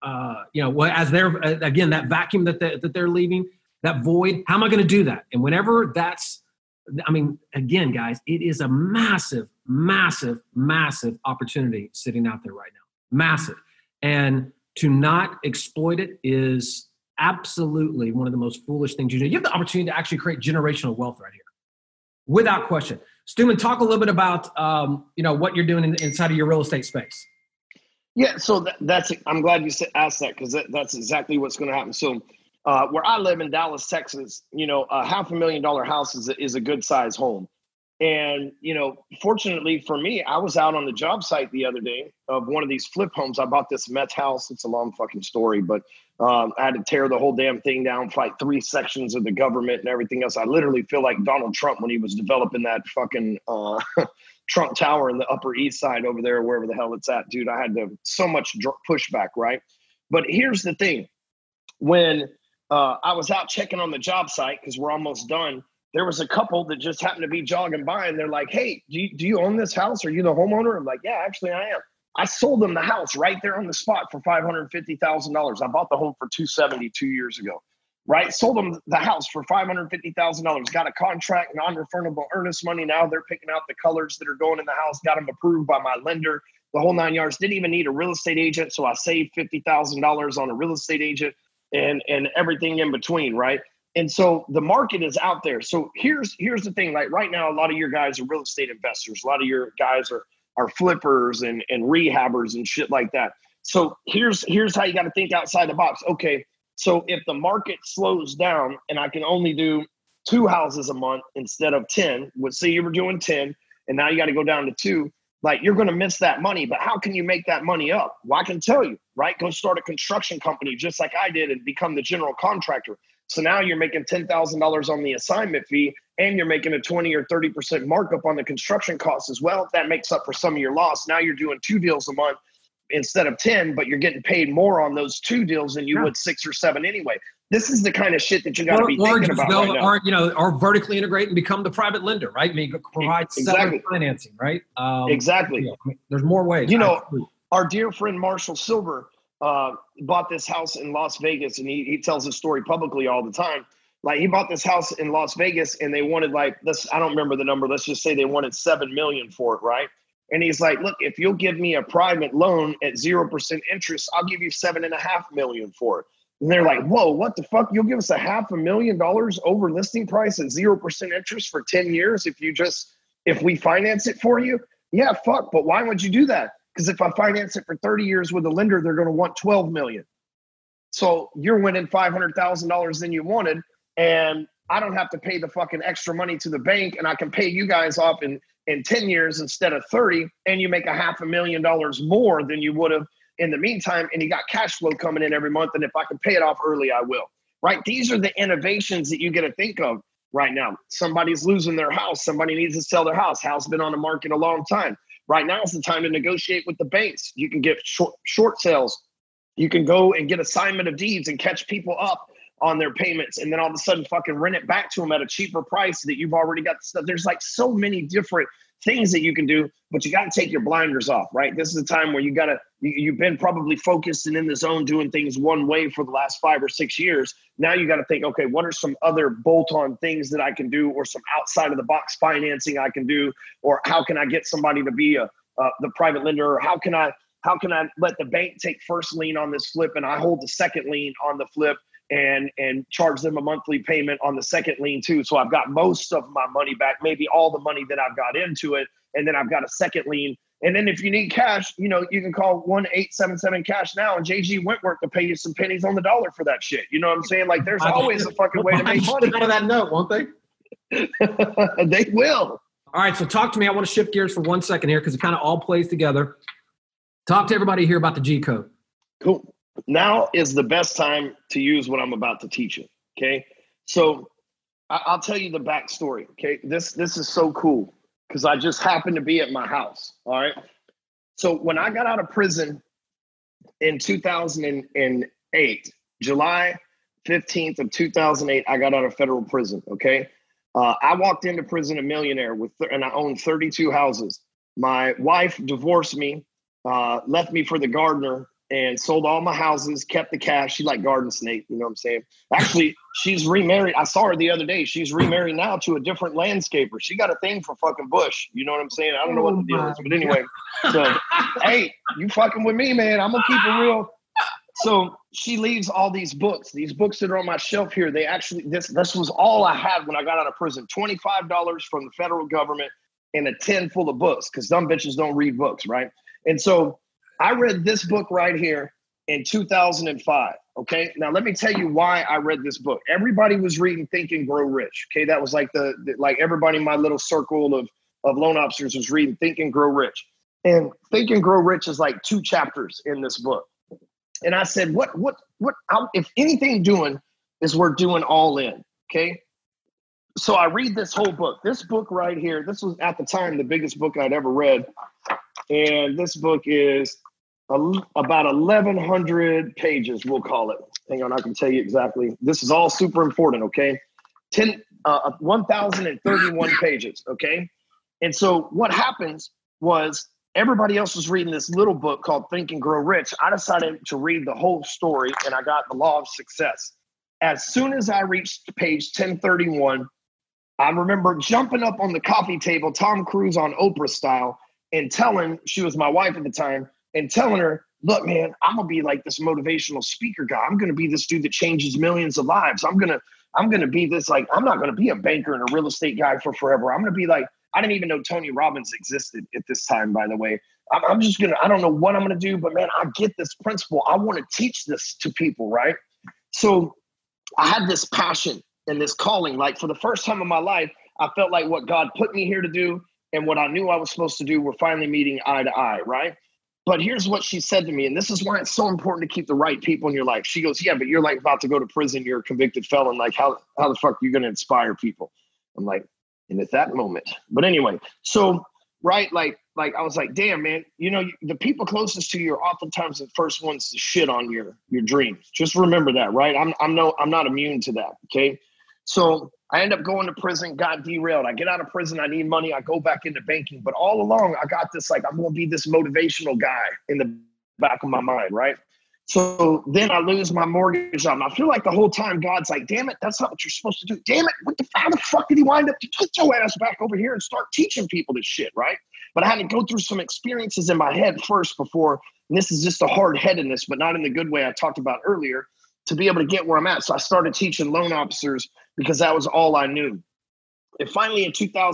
as they're, again, that vacuum that they're leaving, that void, how am I going to do that? And whenever again, guys, it is a massive, massive, massive opportunity sitting out there right now. Massive. And to not exploit it is absolutely one of the most foolish things you do. You have the opportunity to actually create generational wealth right here, without question. Steuben, talk a little bit about what you're doing inside of your real estate space. Yeah, so I'm glad you asked that because that's exactly what's going to happen. So where I live in Dallas, Texas, a $500,000 house is a good size home. And, fortunately for me, I was out on the job site the other day of one of these flip homes. I bought this meth house. It's a long fucking story, but I had to tear the whole damn thing down, fight 3 sections of the government and everything else. I literally feel like Donald Trump when he was developing that fucking Trump Tower in the Upper East Side over there, wherever the hell it's at, dude. I had so much pushback, right? But here's the thing. When I was out checking on the job site, because we're almost done, there was a couple that just happened to be jogging by and they're like, hey, do you own this house? Are you the homeowner? I'm like, yeah, actually I am. I sold them the house right there on the spot for $550,000. I bought the home for $270 2 years ago, right? Sold them the house for $550,000. Got a contract, non-refundable earnest money. Now they're picking out the colors that are going in the house. Got them approved by my lender. The whole 9 yards. Didn't even need a real estate agent, so I saved $50,000 on a real estate agent and everything in between, right? And so the market is out there. So here's the thing. Like right now, a lot of your guys are real estate investors. A lot of your guys are flippers and rehabbers and shit like that. So here's how you got to think outside the box. Okay, so if the market slows down and I can only do 2 houses a month instead of 10, let's say you were doing 10 and now you got to go down to 2, like you're going to miss that money. But how can you make that money up? Well, I can tell you, right? Go start a construction company just like I did and become the general contractor. So now you're making $10,000 on the assignment fee and you're making a 20 or 30% markup on the construction costs as well. That makes up for some of your loss. Now you're doing 2 deals a month instead of 10, but you're getting paid more on those 2 deals than you would 6 or 7 anyway. This is the kind of shit that you got to be thinking about right now. Or vertically integrate and become the private lender, right? I mean, provide seller financing, right? Exactly. There's more ways. Our dear friend Marshall Silver bought this house in Las Vegas, and he tells his story publicly all the time. Like he bought this house in Las Vegas, and they wanted I don't remember the number. Let's just say they wanted $7 million for it, right? And he's like, look, if you'll give me a private loan at 0% interest, I'll give you $7.5 million for it. And they're like, whoa, what the fuck? You'll give us $500,000 over listing price at 0% interest for 10 years if we finance it for you? Yeah, fuck. But why would you do that? Because if I finance it for 30 years with a lender, they're going to want $12 million. So you're winning $500,000 than you wanted, and I don't have to pay the fucking extra money to the bank, and I can pay you guys off in 10 years instead of 30, and you make $500,000 more than you would have in the meantime, and you got cash flow coming in every month, and if I can pay it off early, I will, right? These are the innovations that you got to think of right now. Somebody's losing their house. Somebody needs to sell their house. House been on the market a long time. Right now is the time to negotiate with the banks. You can get short sales. You can go and get assignment of deeds and catch people up on their payments, and then all of a sudden fucking rent it back to them at a cheaper price that you've already got the stuff. There's like so many different things that you can do, but you got to take your blinders off, right? This is a time where you've been probably focused and in the zone doing things one way for the last 5 or 6 years. Now you got to think, okay, what are some other bolt-on things that I can do, or some outside of the box financing I can do, or how can I get somebody to be the private lender, or how can I let the bank take first lien on this flip and I hold the second lien on the flip and charge them a monthly payment on the second lien too. So I've got most of my money back, maybe all the money that I've got into it. And then I've got a second lien. And then if you need cash, you can call 1-877-CASH now and JG Wentworth to pay you some pennies on the dollar for that shit. You know what I'm saying? Like there's always a fucking way to make money. Out of that note, won't they? They will. All right. So talk to me. I want to shift gears for 1 second here because it kind of all plays together. Talk to everybody here about the G code. Cool. Now is the best time to use what I'm about to teach you. Okay. So I'll tell you the backstory. Okay. This is so cool because I just happened to be at my house. All right. So when I got out of prison in 2008, July 15th of 2008, I got out of federal prison. Okay. I walked into prison a millionaire and I owned 32 houses. My wife divorced me, left me for the gardener, and sold all my houses, kept the cash. She like garden snake, you know what I'm saying? Actually, she's remarried. I saw her the other day. She's remarried now to a different landscaper. She got a thing for fucking bush. You know what I'm saying? I don't know what the deal is, but anyway. So, hey, you fucking with me, man. I'm gonna keep it real. So she leaves all these books that are on my shelf here. They actually, this was all I had when I got out of prison. $25 from the federal government and a 10 full of books, because dumb bitches don't read books, right? And so I read this book right here in 2005. Okay. Now let me tell you why I read this book. Everybody was reading Think and Grow Rich. Okay. That was like like everybody in my little circle of loan officers was reading Think and Grow Rich. And Think and Grow Rich is like 2 chapters in this book. And I said, if anything doing is we're doing all in. Okay. So I read this whole book. This book right here, this was at the time the biggest book I'd ever read. And this book is about 1,100 pages, we'll call it. Hang on, I can tell you exactly. This is all super important, okay? 1,031 pages, okay? And so what happens was everybody else was reading this little book called Think and Grow Rich. I decided to read the whole story, and I got The Law of Success. As soon as I reached page 1031, I remember jumping up on the coffee table, Tom Cruise on Oprah style, and telling, she was my wife at the time, and telling her, look, man, I'm gonna be like this motivational speaker guy. I'm gonna be this dude that changes millions of lives. I'm gonna be this, like, I'm not gonna be a banker and a real estate guy for forever. I'm gonna be like, I didn't even know Tony Robbins existed at this time, by the way. I'm just gonna, I don't know what I'm gonna do, but man, I get this principle. I wanna teach this to people, right? So I had this passion and this calling. Like, for the first time in my life, I felt like what God put me here to do and what I knew I was supposed to do were finally meeting eye to eye, right? But here's what she said to me, and this is why it's so important to keep the right people in your life. She goes, yeah, but you're like about to go to prison. You're a convicted felon. Like, how the fuck are you going to inspire people? I'm like, and at that moment. But anyway, so, right, like I was like, damn, man, you know, the people closest to you are oftentimes the first ones to shit on your dreams. Just remember that, right? I'm not immune to that, okay? So I end up going to prison, got derailed. I get out of prison, I need money, I go back into banking. But all along, I got this, like, I'm gonna be this motivational guy in the back of my mind, right? So then I lose my mortgage job. And I feel like the whole time God's like, damn it, that's not what you're supposed to do. Damn it, how the fuck did he wind up? Get your ass back over here and start teaching people this shit, right? But I had to go through some experiences in my head first before, and this is just a hard-headedness, but not in the good way I talked about earlier, to be able to get where I'm at. So I started teaching loan officers because that was all I knew. And finally in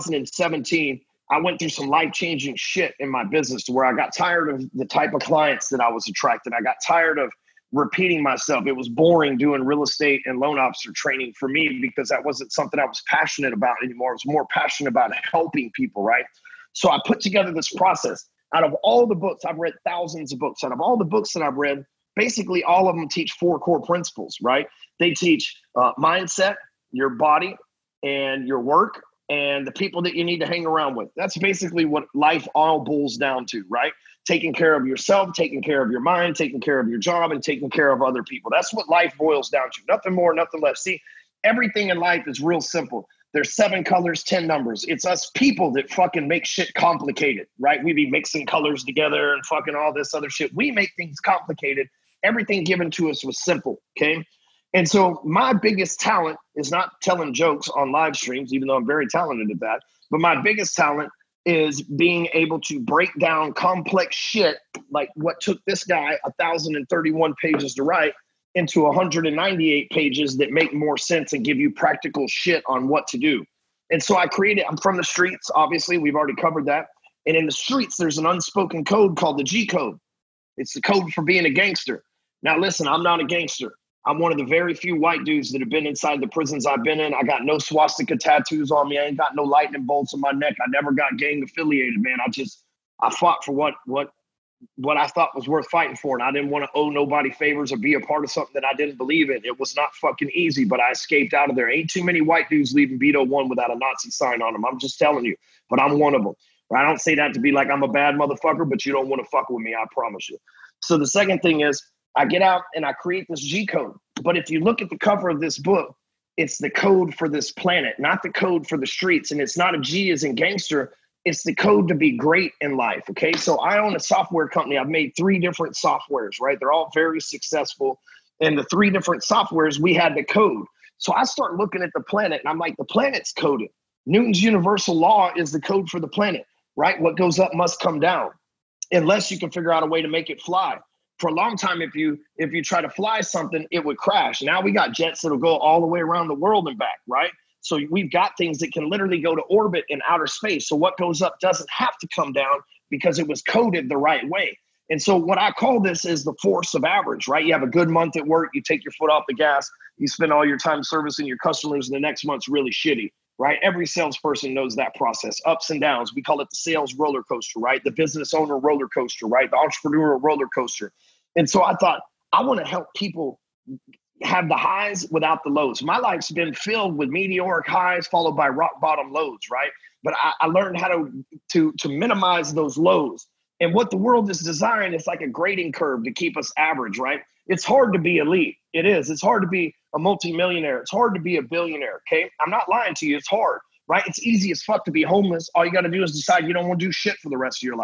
2017, I went through some life-changing shit in my business to where I got tired of the type of clients that I was attracting. I got tired of repeating myself. It was boring doing real estate and loan officer training for me because that wasn't something I was passionate about anymore. I was more passionate about helping people, right? So I put together this process. Out of all the books, I've read thousands of books. Out of all the books that I've read, basically all of them teach 4 core principles, right? They teach mindset, your body, and your work, and the people that you need to hang around with. That's basically what life all boils down to, right? Taking care of yourself, taking care of your mind, taking care of your job, and taking care of other people. That's what life boils down to. Nothing more, nothing less. See, everything in life is real simple. There's 7 colors, 10 numbers. It's us people that fucking make shit complicated, right? We be mixing colors together and fucking all this other shit. We make things complicated. Everything given to us was simple, okay? And so my biggest talent is not telling jokes on live streams, even though I'm very talented at that. But my biggest talent is being able to break down complex shit, like what took this guy 1,031 pages to write, into 198 pages that make more sense and give you practical shit on what to do. And so I created, I'm from the streets, obviously, we've already covered that. And in the streets, there's an unspoken code called the G code. It's the code for being a gangster. Now, listen, I'm not a gangster. I'm one of the very few white dudes that have been inside the prisons I've been in. I got no swastika tattoos on me. I ain't got no lightning bolts on my neck. I never got gang affiliated, man. I fought for what I thought was worth fighting for. And I didn't want to owe nobody favors or be a part of something that I didn't believe in. It was not fucking easy, but I escaped out of there. Ain't too many white dudes leaving Beto 1 without a Nazi sign on them. I'm just telling you, but I'm one of them. I don't say that to be like I'm a bad motherfucker, but you don't want to fuck with me. I promise you. So the second thing is I get out and I create this G code. But if you look at the cover of this book, it's the code for this planet, not the code for the streets. And it's not a G as in gangster. It's the code to be great in life, okay? So I own a software company. I've made 3 different softwares, right? They're all very successful. And the 3 different softwares, we had the code. So I start looking at the planet, and I'm like, the planet's coded. Newton's universal law is the code for the planet, right? What goes up must come down, unless you can figure out a way to make it fly. For a long time, if you try to fly something, it would crash. Now we got jets that'll go all the way around the world and back, right? So we've got things that can literally go to orbit in outer space. So what goes up doesn't have to come down because it was coded the right way. And so what I call this is the force of average, right? You have a good month at work, you take your foot off the gas, you spend all your time servicing your customers, and the next month's really shitty, right? Every salesperson knows that process, ups and downs. We call it the sales roller coaster, right? The business owner roller coaster, right? The entrepreneurial roller coaster. And so I thought, I want to help people have the highs without the lows. My life's been filled with meteoric highs followed by rock bottom lows, right? But I learned how to minimize those lows. And what the world is designed is like a grading curve to keep us average, right? It's hard to be elite. It is. It's hard to be a multimillionaire. It's hard to be a billionaire, okay? I'm not lying to you. It's hard, right? It's easy as fuck to be homeless. All you got to do is decide you don't want to do shit for the rest of your life.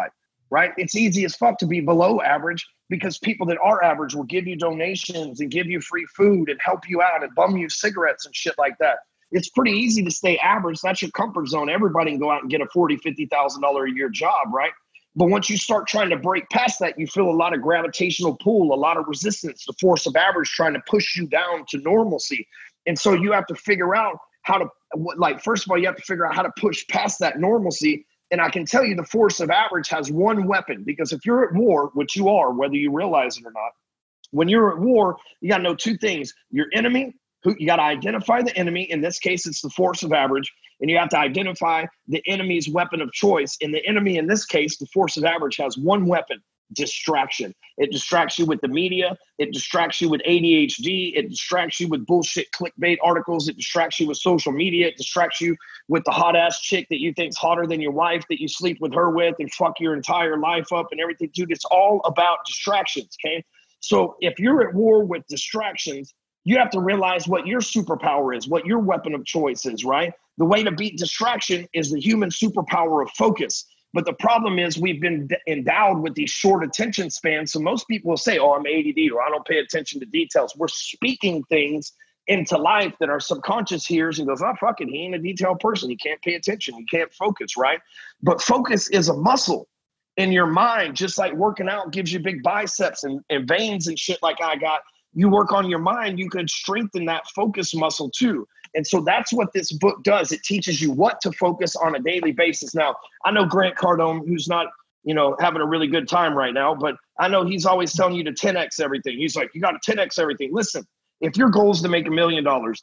right? It's easy as fuck to be below average because people that are average will give you donations and give you free food and help you out and bum you cigarettes and shit like that. It's pretty easy to stay average. That's your comfort zone. Everybody can go out and get a $40,000, $50,000 a year job, right? But once you start trying to break past that, you feel a lot of gravitational pull, a lot of resistance, the force of average trying to push you down to normalcy. And so you have to figure out how to, like, first of all, you have to figure out how to push past that normalcy. And I can tell you the force of average has one weapon, because if you're at war, which you are, whether you realize it or not, when you're at war, you got to know two things. Your enemy, who you got to identify the enemy. In this case, it's the force of average. And you have to identify the enemy's weapon of choice. And the enemy, in this case, the force of average, has one weapon: distraction. It distracts you with the media. It distracts you with ADHD. It distracts you with bullshit clickbait articles. It distracts you with social media. It distracts you with the hot ass chick that you think's hotter than your wife, that you sleep with her with and fuck your entire life up and everything. Dude, it's all about distractions, okay? So if you're at war with distractions, you have to realize what your superpower is, what your weapon of choice is, right? The way to beat distraction is the human superpower of focus. But the problem is we've been endowed with these short attention spans. So most people will say, oh, I'm ADD, or I don't pay attention to details. We're speaking things into life that our subconscious hears and goes, oh, fuck it, he ain't a detailed person. He can't pay attention. He can't focus, right? But focus is a muscle in your mind, just like working out gives you big biceps and veins and shit like I got. You work on your mind, you can strengthen that focus muscle too. And so that's what this book does. It teaches you what to focus on a daily basis. Now, I know Grant Cardone, who's not, having a really good time right now, but I know he's always telling you to 10X everything. He's like, you got to 10X everything. Listen, if your goal is to make $1 million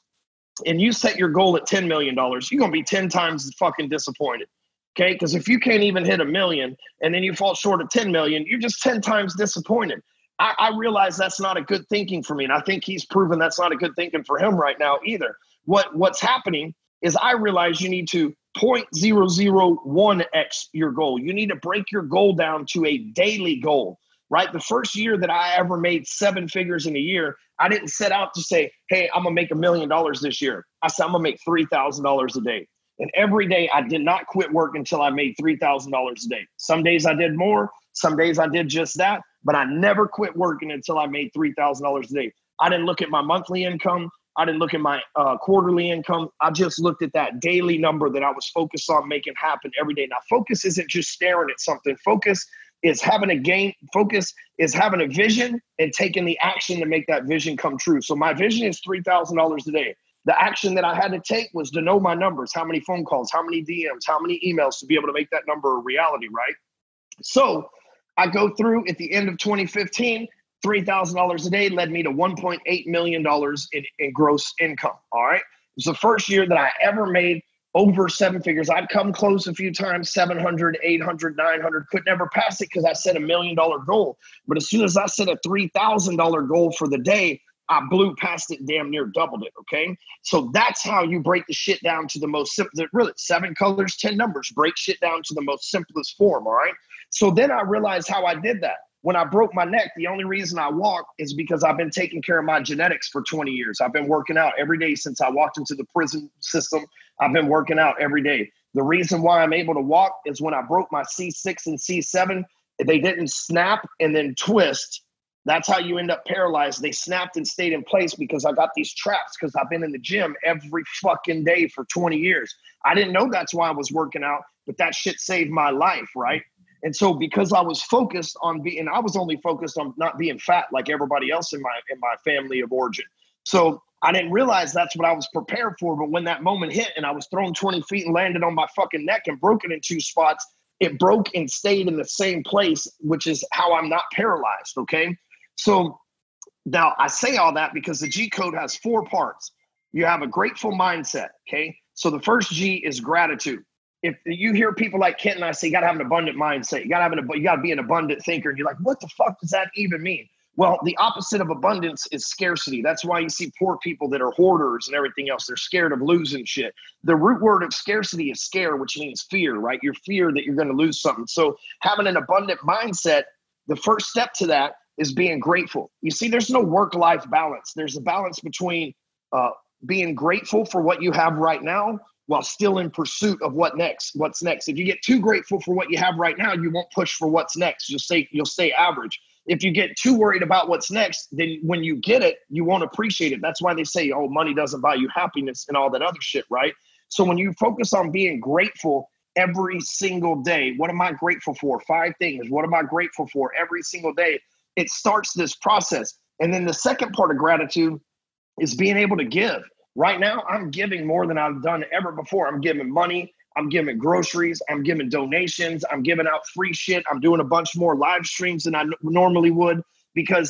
and you set your goal at $10 million, you're going to be 10 times fucking disappointed. Okay. Because if you can't even hit $1 million and then you fall short of 10 million, you're just 10 times disappointed. I realize that's not a good thinking for me. And I think he's proven that's not a good thinking for him right now either. What's happening is I realize you need to 0.001x your goal. You need to break your goal down to a daily goal, right? The first year that I ever made 7 figures in a year, I didn't set out to say, hey, I'm going to make $1 million this year. I said, I'm going to make $3,000 a day. And every day I did not quit work until I made $3,000 a day. Some days I did more. Some days I did just that, but I never quit working until I made $3,000 a day. I didn't look at my monthly income. I didn't look at my quarterly income. I just looked at that daily number that I was focused on making happen every day. Now, focus isn't just staring at something. Focus is having a game. Focus is having a vision and taking the action to make that vision come true. So my vision is $3,000 a day. The action that I had to take was to know my numbers, how many phone calls, how many DMs, how many emails to be able to make that number a reality, right? So I go through at the end of 2015, $3,000 a day led me to $1.8 million in gross income. All right. It was the first year that I ever made over 7 figures. I'd come close a few times, 700, 800, 900, could never pass it because I set $1 million goal. But as soon as I set a $3,000 goal for the day, I blew past it, damn near doubled it. Okay. So that's how you break the shit down to the most simple, really 7 colors, 10 numbers, break shit down to the most simplest form. All right. So then I realized how I did that. When I broke my neck, the only reason I walk is because I've been taking care of my genetics for 20 years. I've been working out every day since I walked into the prison system. I've been working out every day. The reason why I'm able to walk is when I broke my C6 and C7, they didn't snap and then twist. That's how you end up paralyzed. They snapped and stayed in place because I got these traps because I've been in the gym every fucking day for 20 years. I didn't know that's why I was working out, but that shit saved my life, right? And so because I was focused on being, I was only focused on not being fat like everybody else in my family of origin. So I didn't realize that's what I was prepared for. But when that moment hit and I was thrown 20 feet and landed on my fucking neck and broke it in 2 spots, it broke and stayed in the same place, which is how I'm not paralyzed. Okay. So now I say all that because the G code has 4 parts. You have a grateful mindset. Okay. So the first G is gratitude. If you hear people like Kent and I say, you got to have an abundant mindset. You got to be an abundant thinker. And you're like, what the fuck does that even mean? Well, the opposite of abundance is scarcity. That's why you see poor people that are hoarders and everything else. They're scared of losing shit. The root word of scarcity is scare, which means fear, right? Your fear that you're going to lose something. So having an abundant mindset, the first step to that is being grateful. You see, there's no work-life balance. There's a balance between being grateful for what you have right now while still in pursuit of what's next. If you get too grateful for what you have right now, you won't push for what's next. You'll stay average. If you get too worried about what's next, then when you get it, you won't appreciate it. That's why they say, oh, money doesn't buy you happiness and all that other shit, right? So when you focus on being grateful every single day, what am I grateful for? 5 things. What am I grateful for every single day? It starts this process. And then the second part of gratitude is being able to give. Right now, I'm giving more than I've done ever before. I'm giving money. I'm giving groceries. I'm giving donations. I'm giving out free shit. I'm doing a bunch more live streams than I normally would because,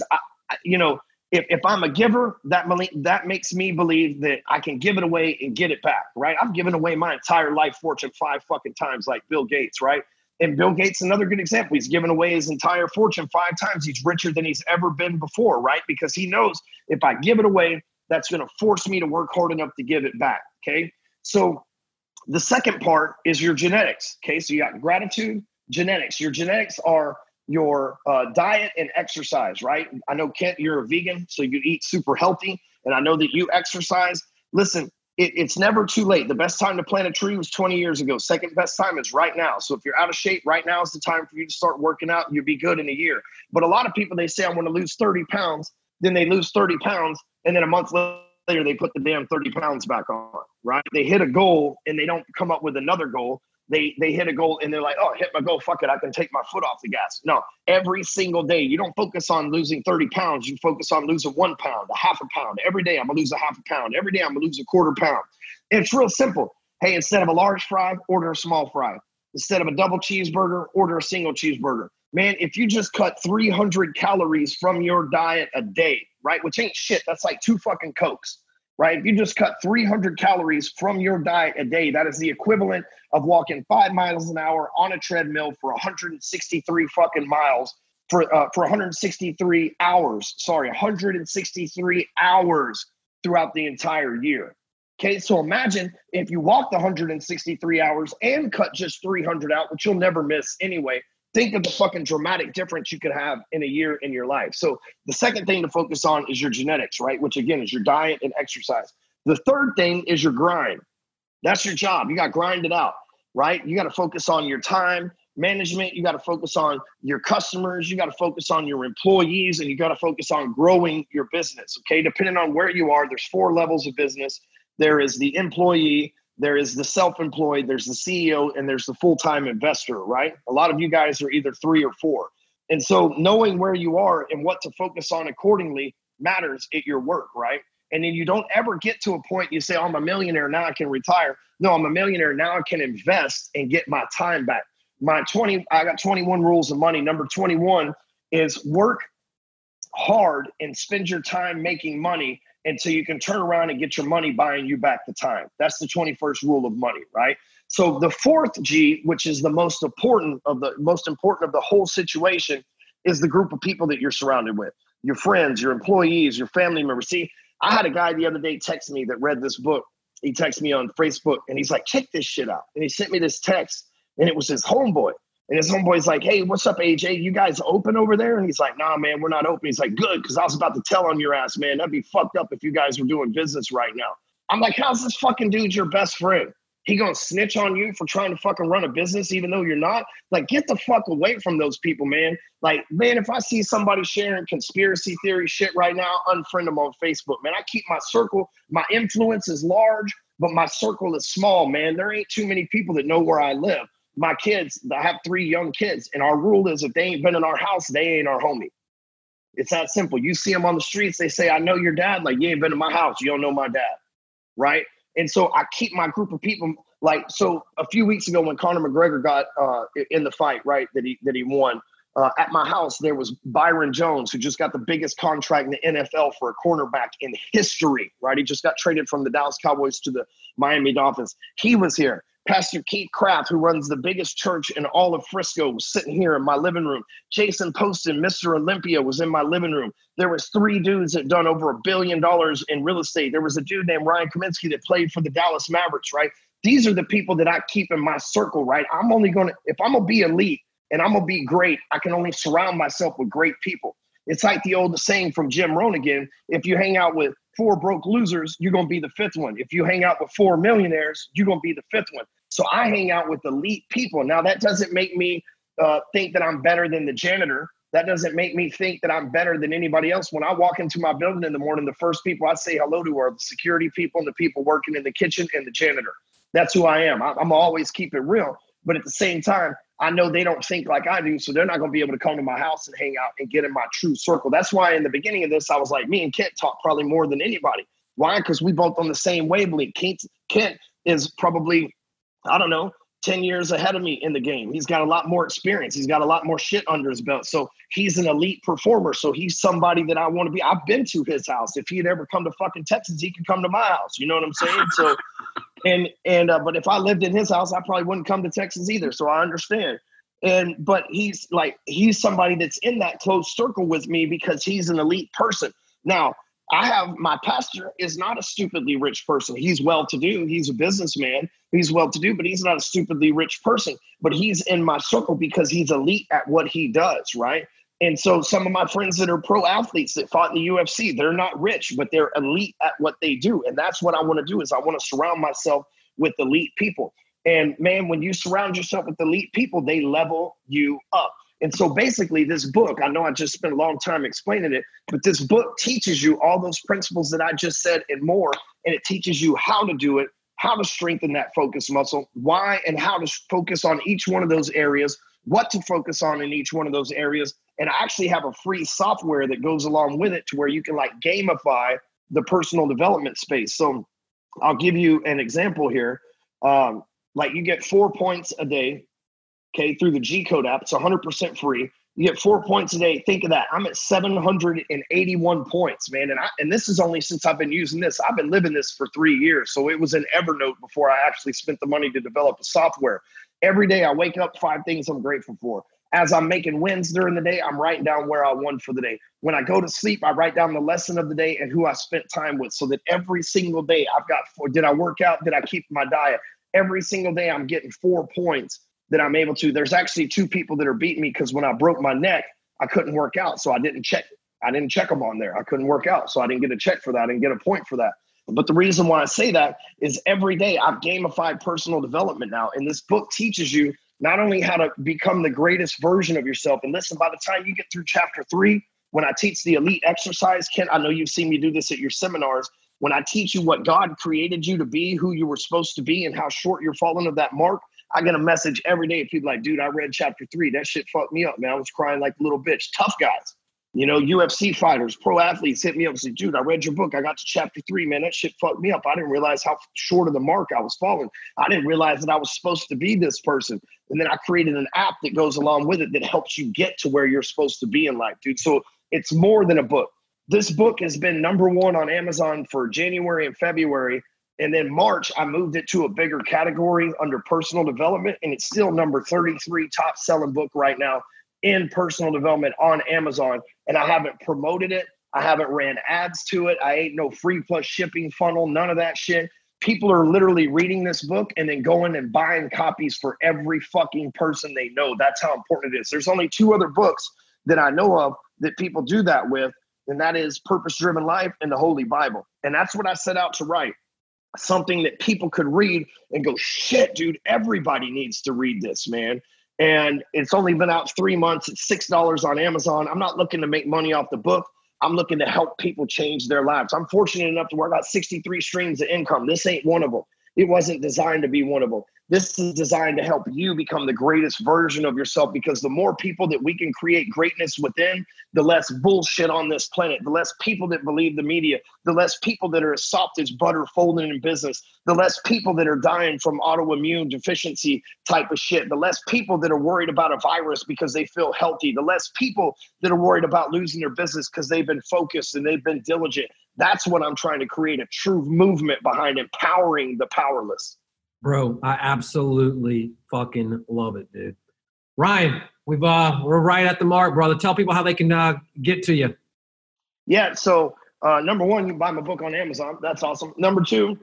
if I'm a giver, that makes me believe that I can give it away and get it back, right? I've given away my entire life fortune 5 fucking times like Bill Gates, right? And Bill Gates, another good example. He's given away his entire fortune 5 times. He's richer than he's ever been before, right? Because he knows if I give it away, that's going to force me to work hard enough to give it back, okay? So the second part is your genetics, okay? So you got gratitude, genetics. Your genetics are your diet and exercise, right? I know, Kent, you're a vegan, so you eat super healthy, and I know that you exercise. Listen, it's never too late. The best time to plant a tree was 20 years ago. Second best time is right now. So if you're out of shape, right now is the time for you to start working out, and you'll be good in a year. But a lot of people, they say, I want to lose 30 pounds, then they lose 30 pounds, and then a month later, they put the damn 30 pounds back on, right? They hit a goal, and they don't come up with another goal. They hit a goal, and they're like, oh, hit my goal, fuck it, I can take my foot off the gas. No, every single day, you don't focus on losing 30 pounds. You focus on losing 1 pound, a half a pound. Every day, I'm going to lose a half a pound. Every day, I'm going to lose a quarter pound. And it's real simple. Hey, instead of a large fry, order a small fry. Instead of a double cheeseburger, order a single cheeseburger. Man, if you just cut 300 calories from your diet a day, right, which ain't shit, that's like 2 fucking Cokes, right? If you just cut 300 calories from your diet a day, that is the equivalent of walking 5 miles an hour on a treadmill for 163 fucking miles for 163 hours. Sorry, 163 hours throughout the entire year. Okay, so imagine if you walked 163 hours and cut just 300 out, which you'll never miss anyway. Think of the fucking dramatic difference you could have in a year in your life. So the second thing to focus on is your genetics, right? Which again is your diet and exercise. The third thing is your grind. That's your job. You got to grind it out, right? You got to focus on your time management. You got to focus on your customers. You got to focus on your employees, and you got to focus on growing your business. Okay, depending on where you are, there's 4 levels of business. There is the employee, there is the self-employed, there's the CEO, and there's the full-time investor, right? A lot of you guys are either 3 or 4. And so knowing where you are and what to focus on accordingly matters at your work, right? And then you don't ever get to a point you say, oh, I'm a millionaire, now I can retire. No, I'm a millionaire, now I can invest and get my time back. I got 21 rules of money. Number 21 is work hard and spend your time making money until you can turn around and get your money buying you back the time. That's the 21st rule of money, right? So the 4th G, which is the most important of the whole situation, is the group of people that you're surrounded with. Your friends, your employees, your family members. See, I had a guy the other day text me that read this book. He texted me on Facebook, and he's like, check this shit out. And he sent me this text, and it was his homeboy. And his homeboy's like, hey, what's up, AJ? You guys open over there? And he's like, nah, man, we're not open. He's like, good, because I was about to tell on your ass, man. That'd be fucked up if you guys were doing business right now. I'm like, how's this fucking dude your best friend? He gonna snitch on you for trying to fucking run a business even though you're not? Like, get the fuck away from those people, man. Like, man, if I see somebody sharing conspiracy theory shit right now, unfriend them on Facebook, man. I keep my circle. My influence is large, but my circle is small, man. There ain't too many people that know where I live. My kids, I have 3 young kids, and our rule is if they ain't been in our house, they ain't our homie. It's that simple. You see them on the streets, they say, I know your dad. Like, you ain't been in my house. You don't know my dad, right? And so I keep my group of people, like, so a few weeks ago when Conor McGregor got in the fight, right, that he won, at my house, there was Byron Jones, who just got the biggest contract in the NFL for a cornerback in history, right? He just got traded from the Dallas Cowboys to the Miami Dolphins. He was here. Pastor Keith Kraft, who runs the biggest church in all of Frisco, was sitting here in my living room. Jason Poston, Mr. Olympia, was in my living room. There was 3 dudes that done over $1 billion in real estate. There was a dude named Ryan Kaminsky that played for the Dallas Mavericks, right? These are the people that I keep in my circle, right? If I'm going to be elite and I'm going to be great, I can only surround myself with great people. It's like the old saying from Jim Rohn again, if you hang out with 4 broke losers, you're going to be the 5th one. If you hang out with 4 millionaires, you're going to be the 5th one. So I hang out with elite people. Now, that doesn't make me think that I'm better than the janitor. That doesn't make me think that I'm better than anybody else. When I walk into my building in the morning, the first people I say hello to are the security people and the people working in the kitchen and the janitor. That's who I am. I'm always keep it real. But at the same time, I know they don't think like I do, so they're not going to be able to come to my house and hang out and get in my true circle. That's why in the beginning of this, I was like, me and Kent talk probably more than anybody. Why? Because we both on the same wavelength. Kent is probably, I don't know, 10 years ahead of me in the game. He's got a lot more experience. He's got a lot more shit under his belt. So he's an elite performer. So he's somebody that I want to be. I've been to his house. If he had ever come to fucking Texas, he could come to my house. You know what I'm saying? So, but if I lived in his house, I probably wouldn't come to Texas either. So I understand. But he's somebody that's in that close circle with me because he's an elite person. Now, my pastor is not a stupidly rich person. He's well-to-do. He's a businessman. He's well-to-do, but he's not a stupidly rich person. But he's in my circle because he's elite at what he does, right? And so some of my friends that are pro athletes that fought in the UFC, they're not rich, but they're elite at what they do. And that's what I want to do is I want to surround myself with elite people. And man, when you surround yourself with elite people, they level you up. And so basically this book, I know I just spent a long time explaining it, but this book teaches you all those principles that I just said and more. And it teaches you how to do it, how to strengthen that focus muscle, why and how to focus on each one of those areas, what to focus on in each one of those areas. And I actually have a free software that goes along with it to where you can like gamify the personal development space. So I'll give you an example here. Like you get 4 points a day. Okay, through the G Code app. It's 100% free. You get 4 points a day. Think of that. I'm at 781 points, man. And this is only since I've been using this. I've been living this for 3 years. So it was in Evernote before I actually spent the money to develop a software. Every day I wake up, 5 things I'm grateful for. As I'm making wins during the day, I'm writing down where I won for the day. When I go to sleep, I write down the lesson of the day and who I spent time with so that every single day I've got 4. Did I work out? Did I keep my diet? Every single day I'm getting 4 points that I'm able to. There's actually 2 people that are beating me because when I broke my neck, I couldn't work out. So I didn't check them on there. I couldn't work out. So I didn't get a check for that. I didn't get a point for that. But the reason why I say that is every day I've gamified personal development now. And this book teaches you not only how to become the greatest version of yourself. And listen, by the time you get through chapter 3, when I teach the elite exercise, Ken, I know you've seen me do this at your seminars. When I teach you what God created you to be, who you were supposed to be, and how short you're falling of that mark, I get a message every day of people like, dude, I read chapter 3. That shit fucked me up, man. I was crying like a little bitch. Tough guys, you know, UFC fighters, pro athletes hit me up and say, dude, I read your book. I got to chapter 3, man. That shit fucked me up. I didn't realize how short of the mark I was falling. I didn't realize that I was supposed to be this person. And then I created an app that goes along with it that helps you get to where you're supposed to be in life, dude. So it's more than a book. This book has been #1 on Amazon for January and February. And then March, I moved it to a bigger category under personal development. And it's still number 33 top selling book right now in personal development on Amazon. And I haven't promoted it. I haven't ran ads to it. I ain't no free plus shipping funnel, none of that shit. People are literally reading this book and then going and buying copies for every fucking person they know. That's how important it is. There's only 2 other books that I know of that people do that with. And that is Purpose Driven Life and the Holy Bible. And that's what I set out to write. Something that people could read and go, shit, dude, everybody needs to read this, man. And it's only been out 3 months. It's $6 on Amazon. I'm not looking to make money off the book. I'm looking to help people change their lives. I'm fortunate enough to work out 63 streams of income. This ain't one of them. It wasn't designed to be one of them. This is designed to help you become the greatest version of yourself, because the more people that we can create greatness within, the less bullshit on this planet, the less people that believe the media, the less people that are as soft as butter folding in business, the less people that are dying from autoimmune deficiency type of shit, the less people that are worried about a virus because they feel healthy, the less people that are worried about losing their business because they've been focused and they've been diligent. That's what I'm trying to create, a true movement behind empowering the powerless. Bro, I absolutely fucking love it, dude. Ryan, we're right at the mark, brother. Tell people how they can get to you. Yeah, so #1, you can buy my book on Amazon. That's awesome. #2,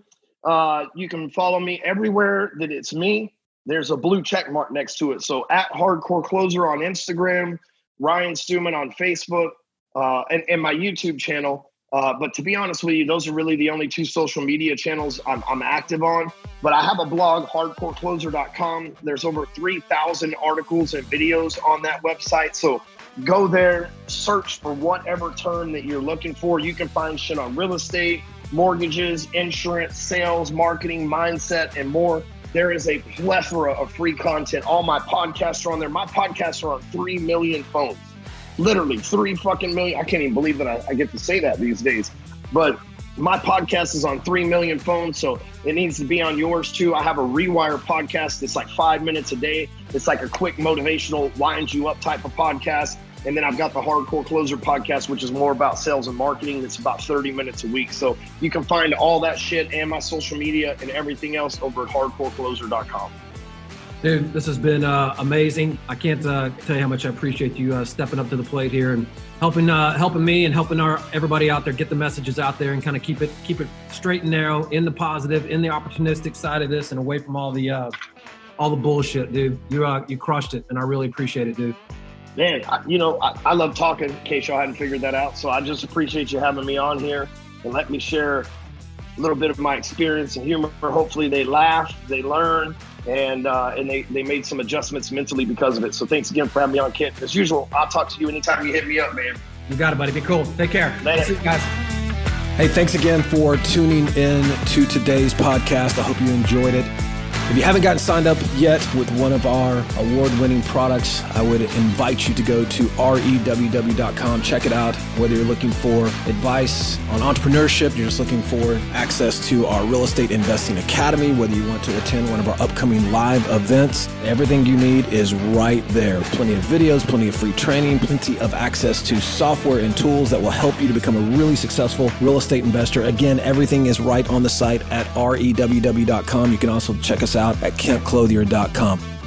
you can follow me everywhere that it's me. There's a blue check mark next to it. So at Hardcore Closer on Instagram, Ryan Stewman on Facebook, and my YouTube channel. But to be honest with you, those are really the only two social media channels I'm active on. But I have a blog, hardcorecloser.com. There's over 3,000 articles and videos on that website. So go there, search for whatever term that you're looking for. You can find shit on real estate, mortgages, insurance, sales, marketing, mindset, and more. There is a plethora of free content. All my podcasts are on there. My podcasts are on 3 million phones. Literally 3 fucking million. I can't even believe that I get to say that these days. But my podcast is on 3 million phones, so it needs to be on yours too. I have a Rewire podcast. It's like 5 minutes a day. It's like a quick motivational, winds you up type of podcast. And then I've got the Hardcore Closer podcast, which is more about sales and marketing. It's about 30 minutes a week. So you can find all that shit and my social media and everything else over at hardcorecloser.com. Dude, this has been amazing. I can't tell you how much I appreciate you stepping up to the plate here and helping me and helping everybody out there get the messages out there and kind of keep it straight and narrow, in the positive, in the opportunistic side of this, and away from all the bullshit, dude. You crushed it, and I really appreciate it, dude. Man, I love talking, in case y'all hadn't figured that out. So I just appreciate you having me on here and let me share a little bit of my experience and humor. Hopefully they laugh, they learn, and they made some adjustments mentally because of it. So thanks again for having me on, Kent. As usual, I'll talk to you anytime you hit me up, man. You got it, buddy. Be cool. Take care. See you guys. Hey, thanks again for tuning in to today's podcast. I hope you enjoyed it. If you haven't gotten signed up yet with one of our award-winning products, I would invite you to go to reww.com. Check it out. Whether you're looking for advice on entrepreneurship, you're just looking for access to our Real Estate Investing Academy, whether you want to attend one of our upcoming live events, everything you need is right there. Plenty of videos, plenty of free training, plenty of access to software and tools that will help you to become a really successful real estate investor. Again, everything is right on the site at reww.com. You can also check us out at kentclothier.com.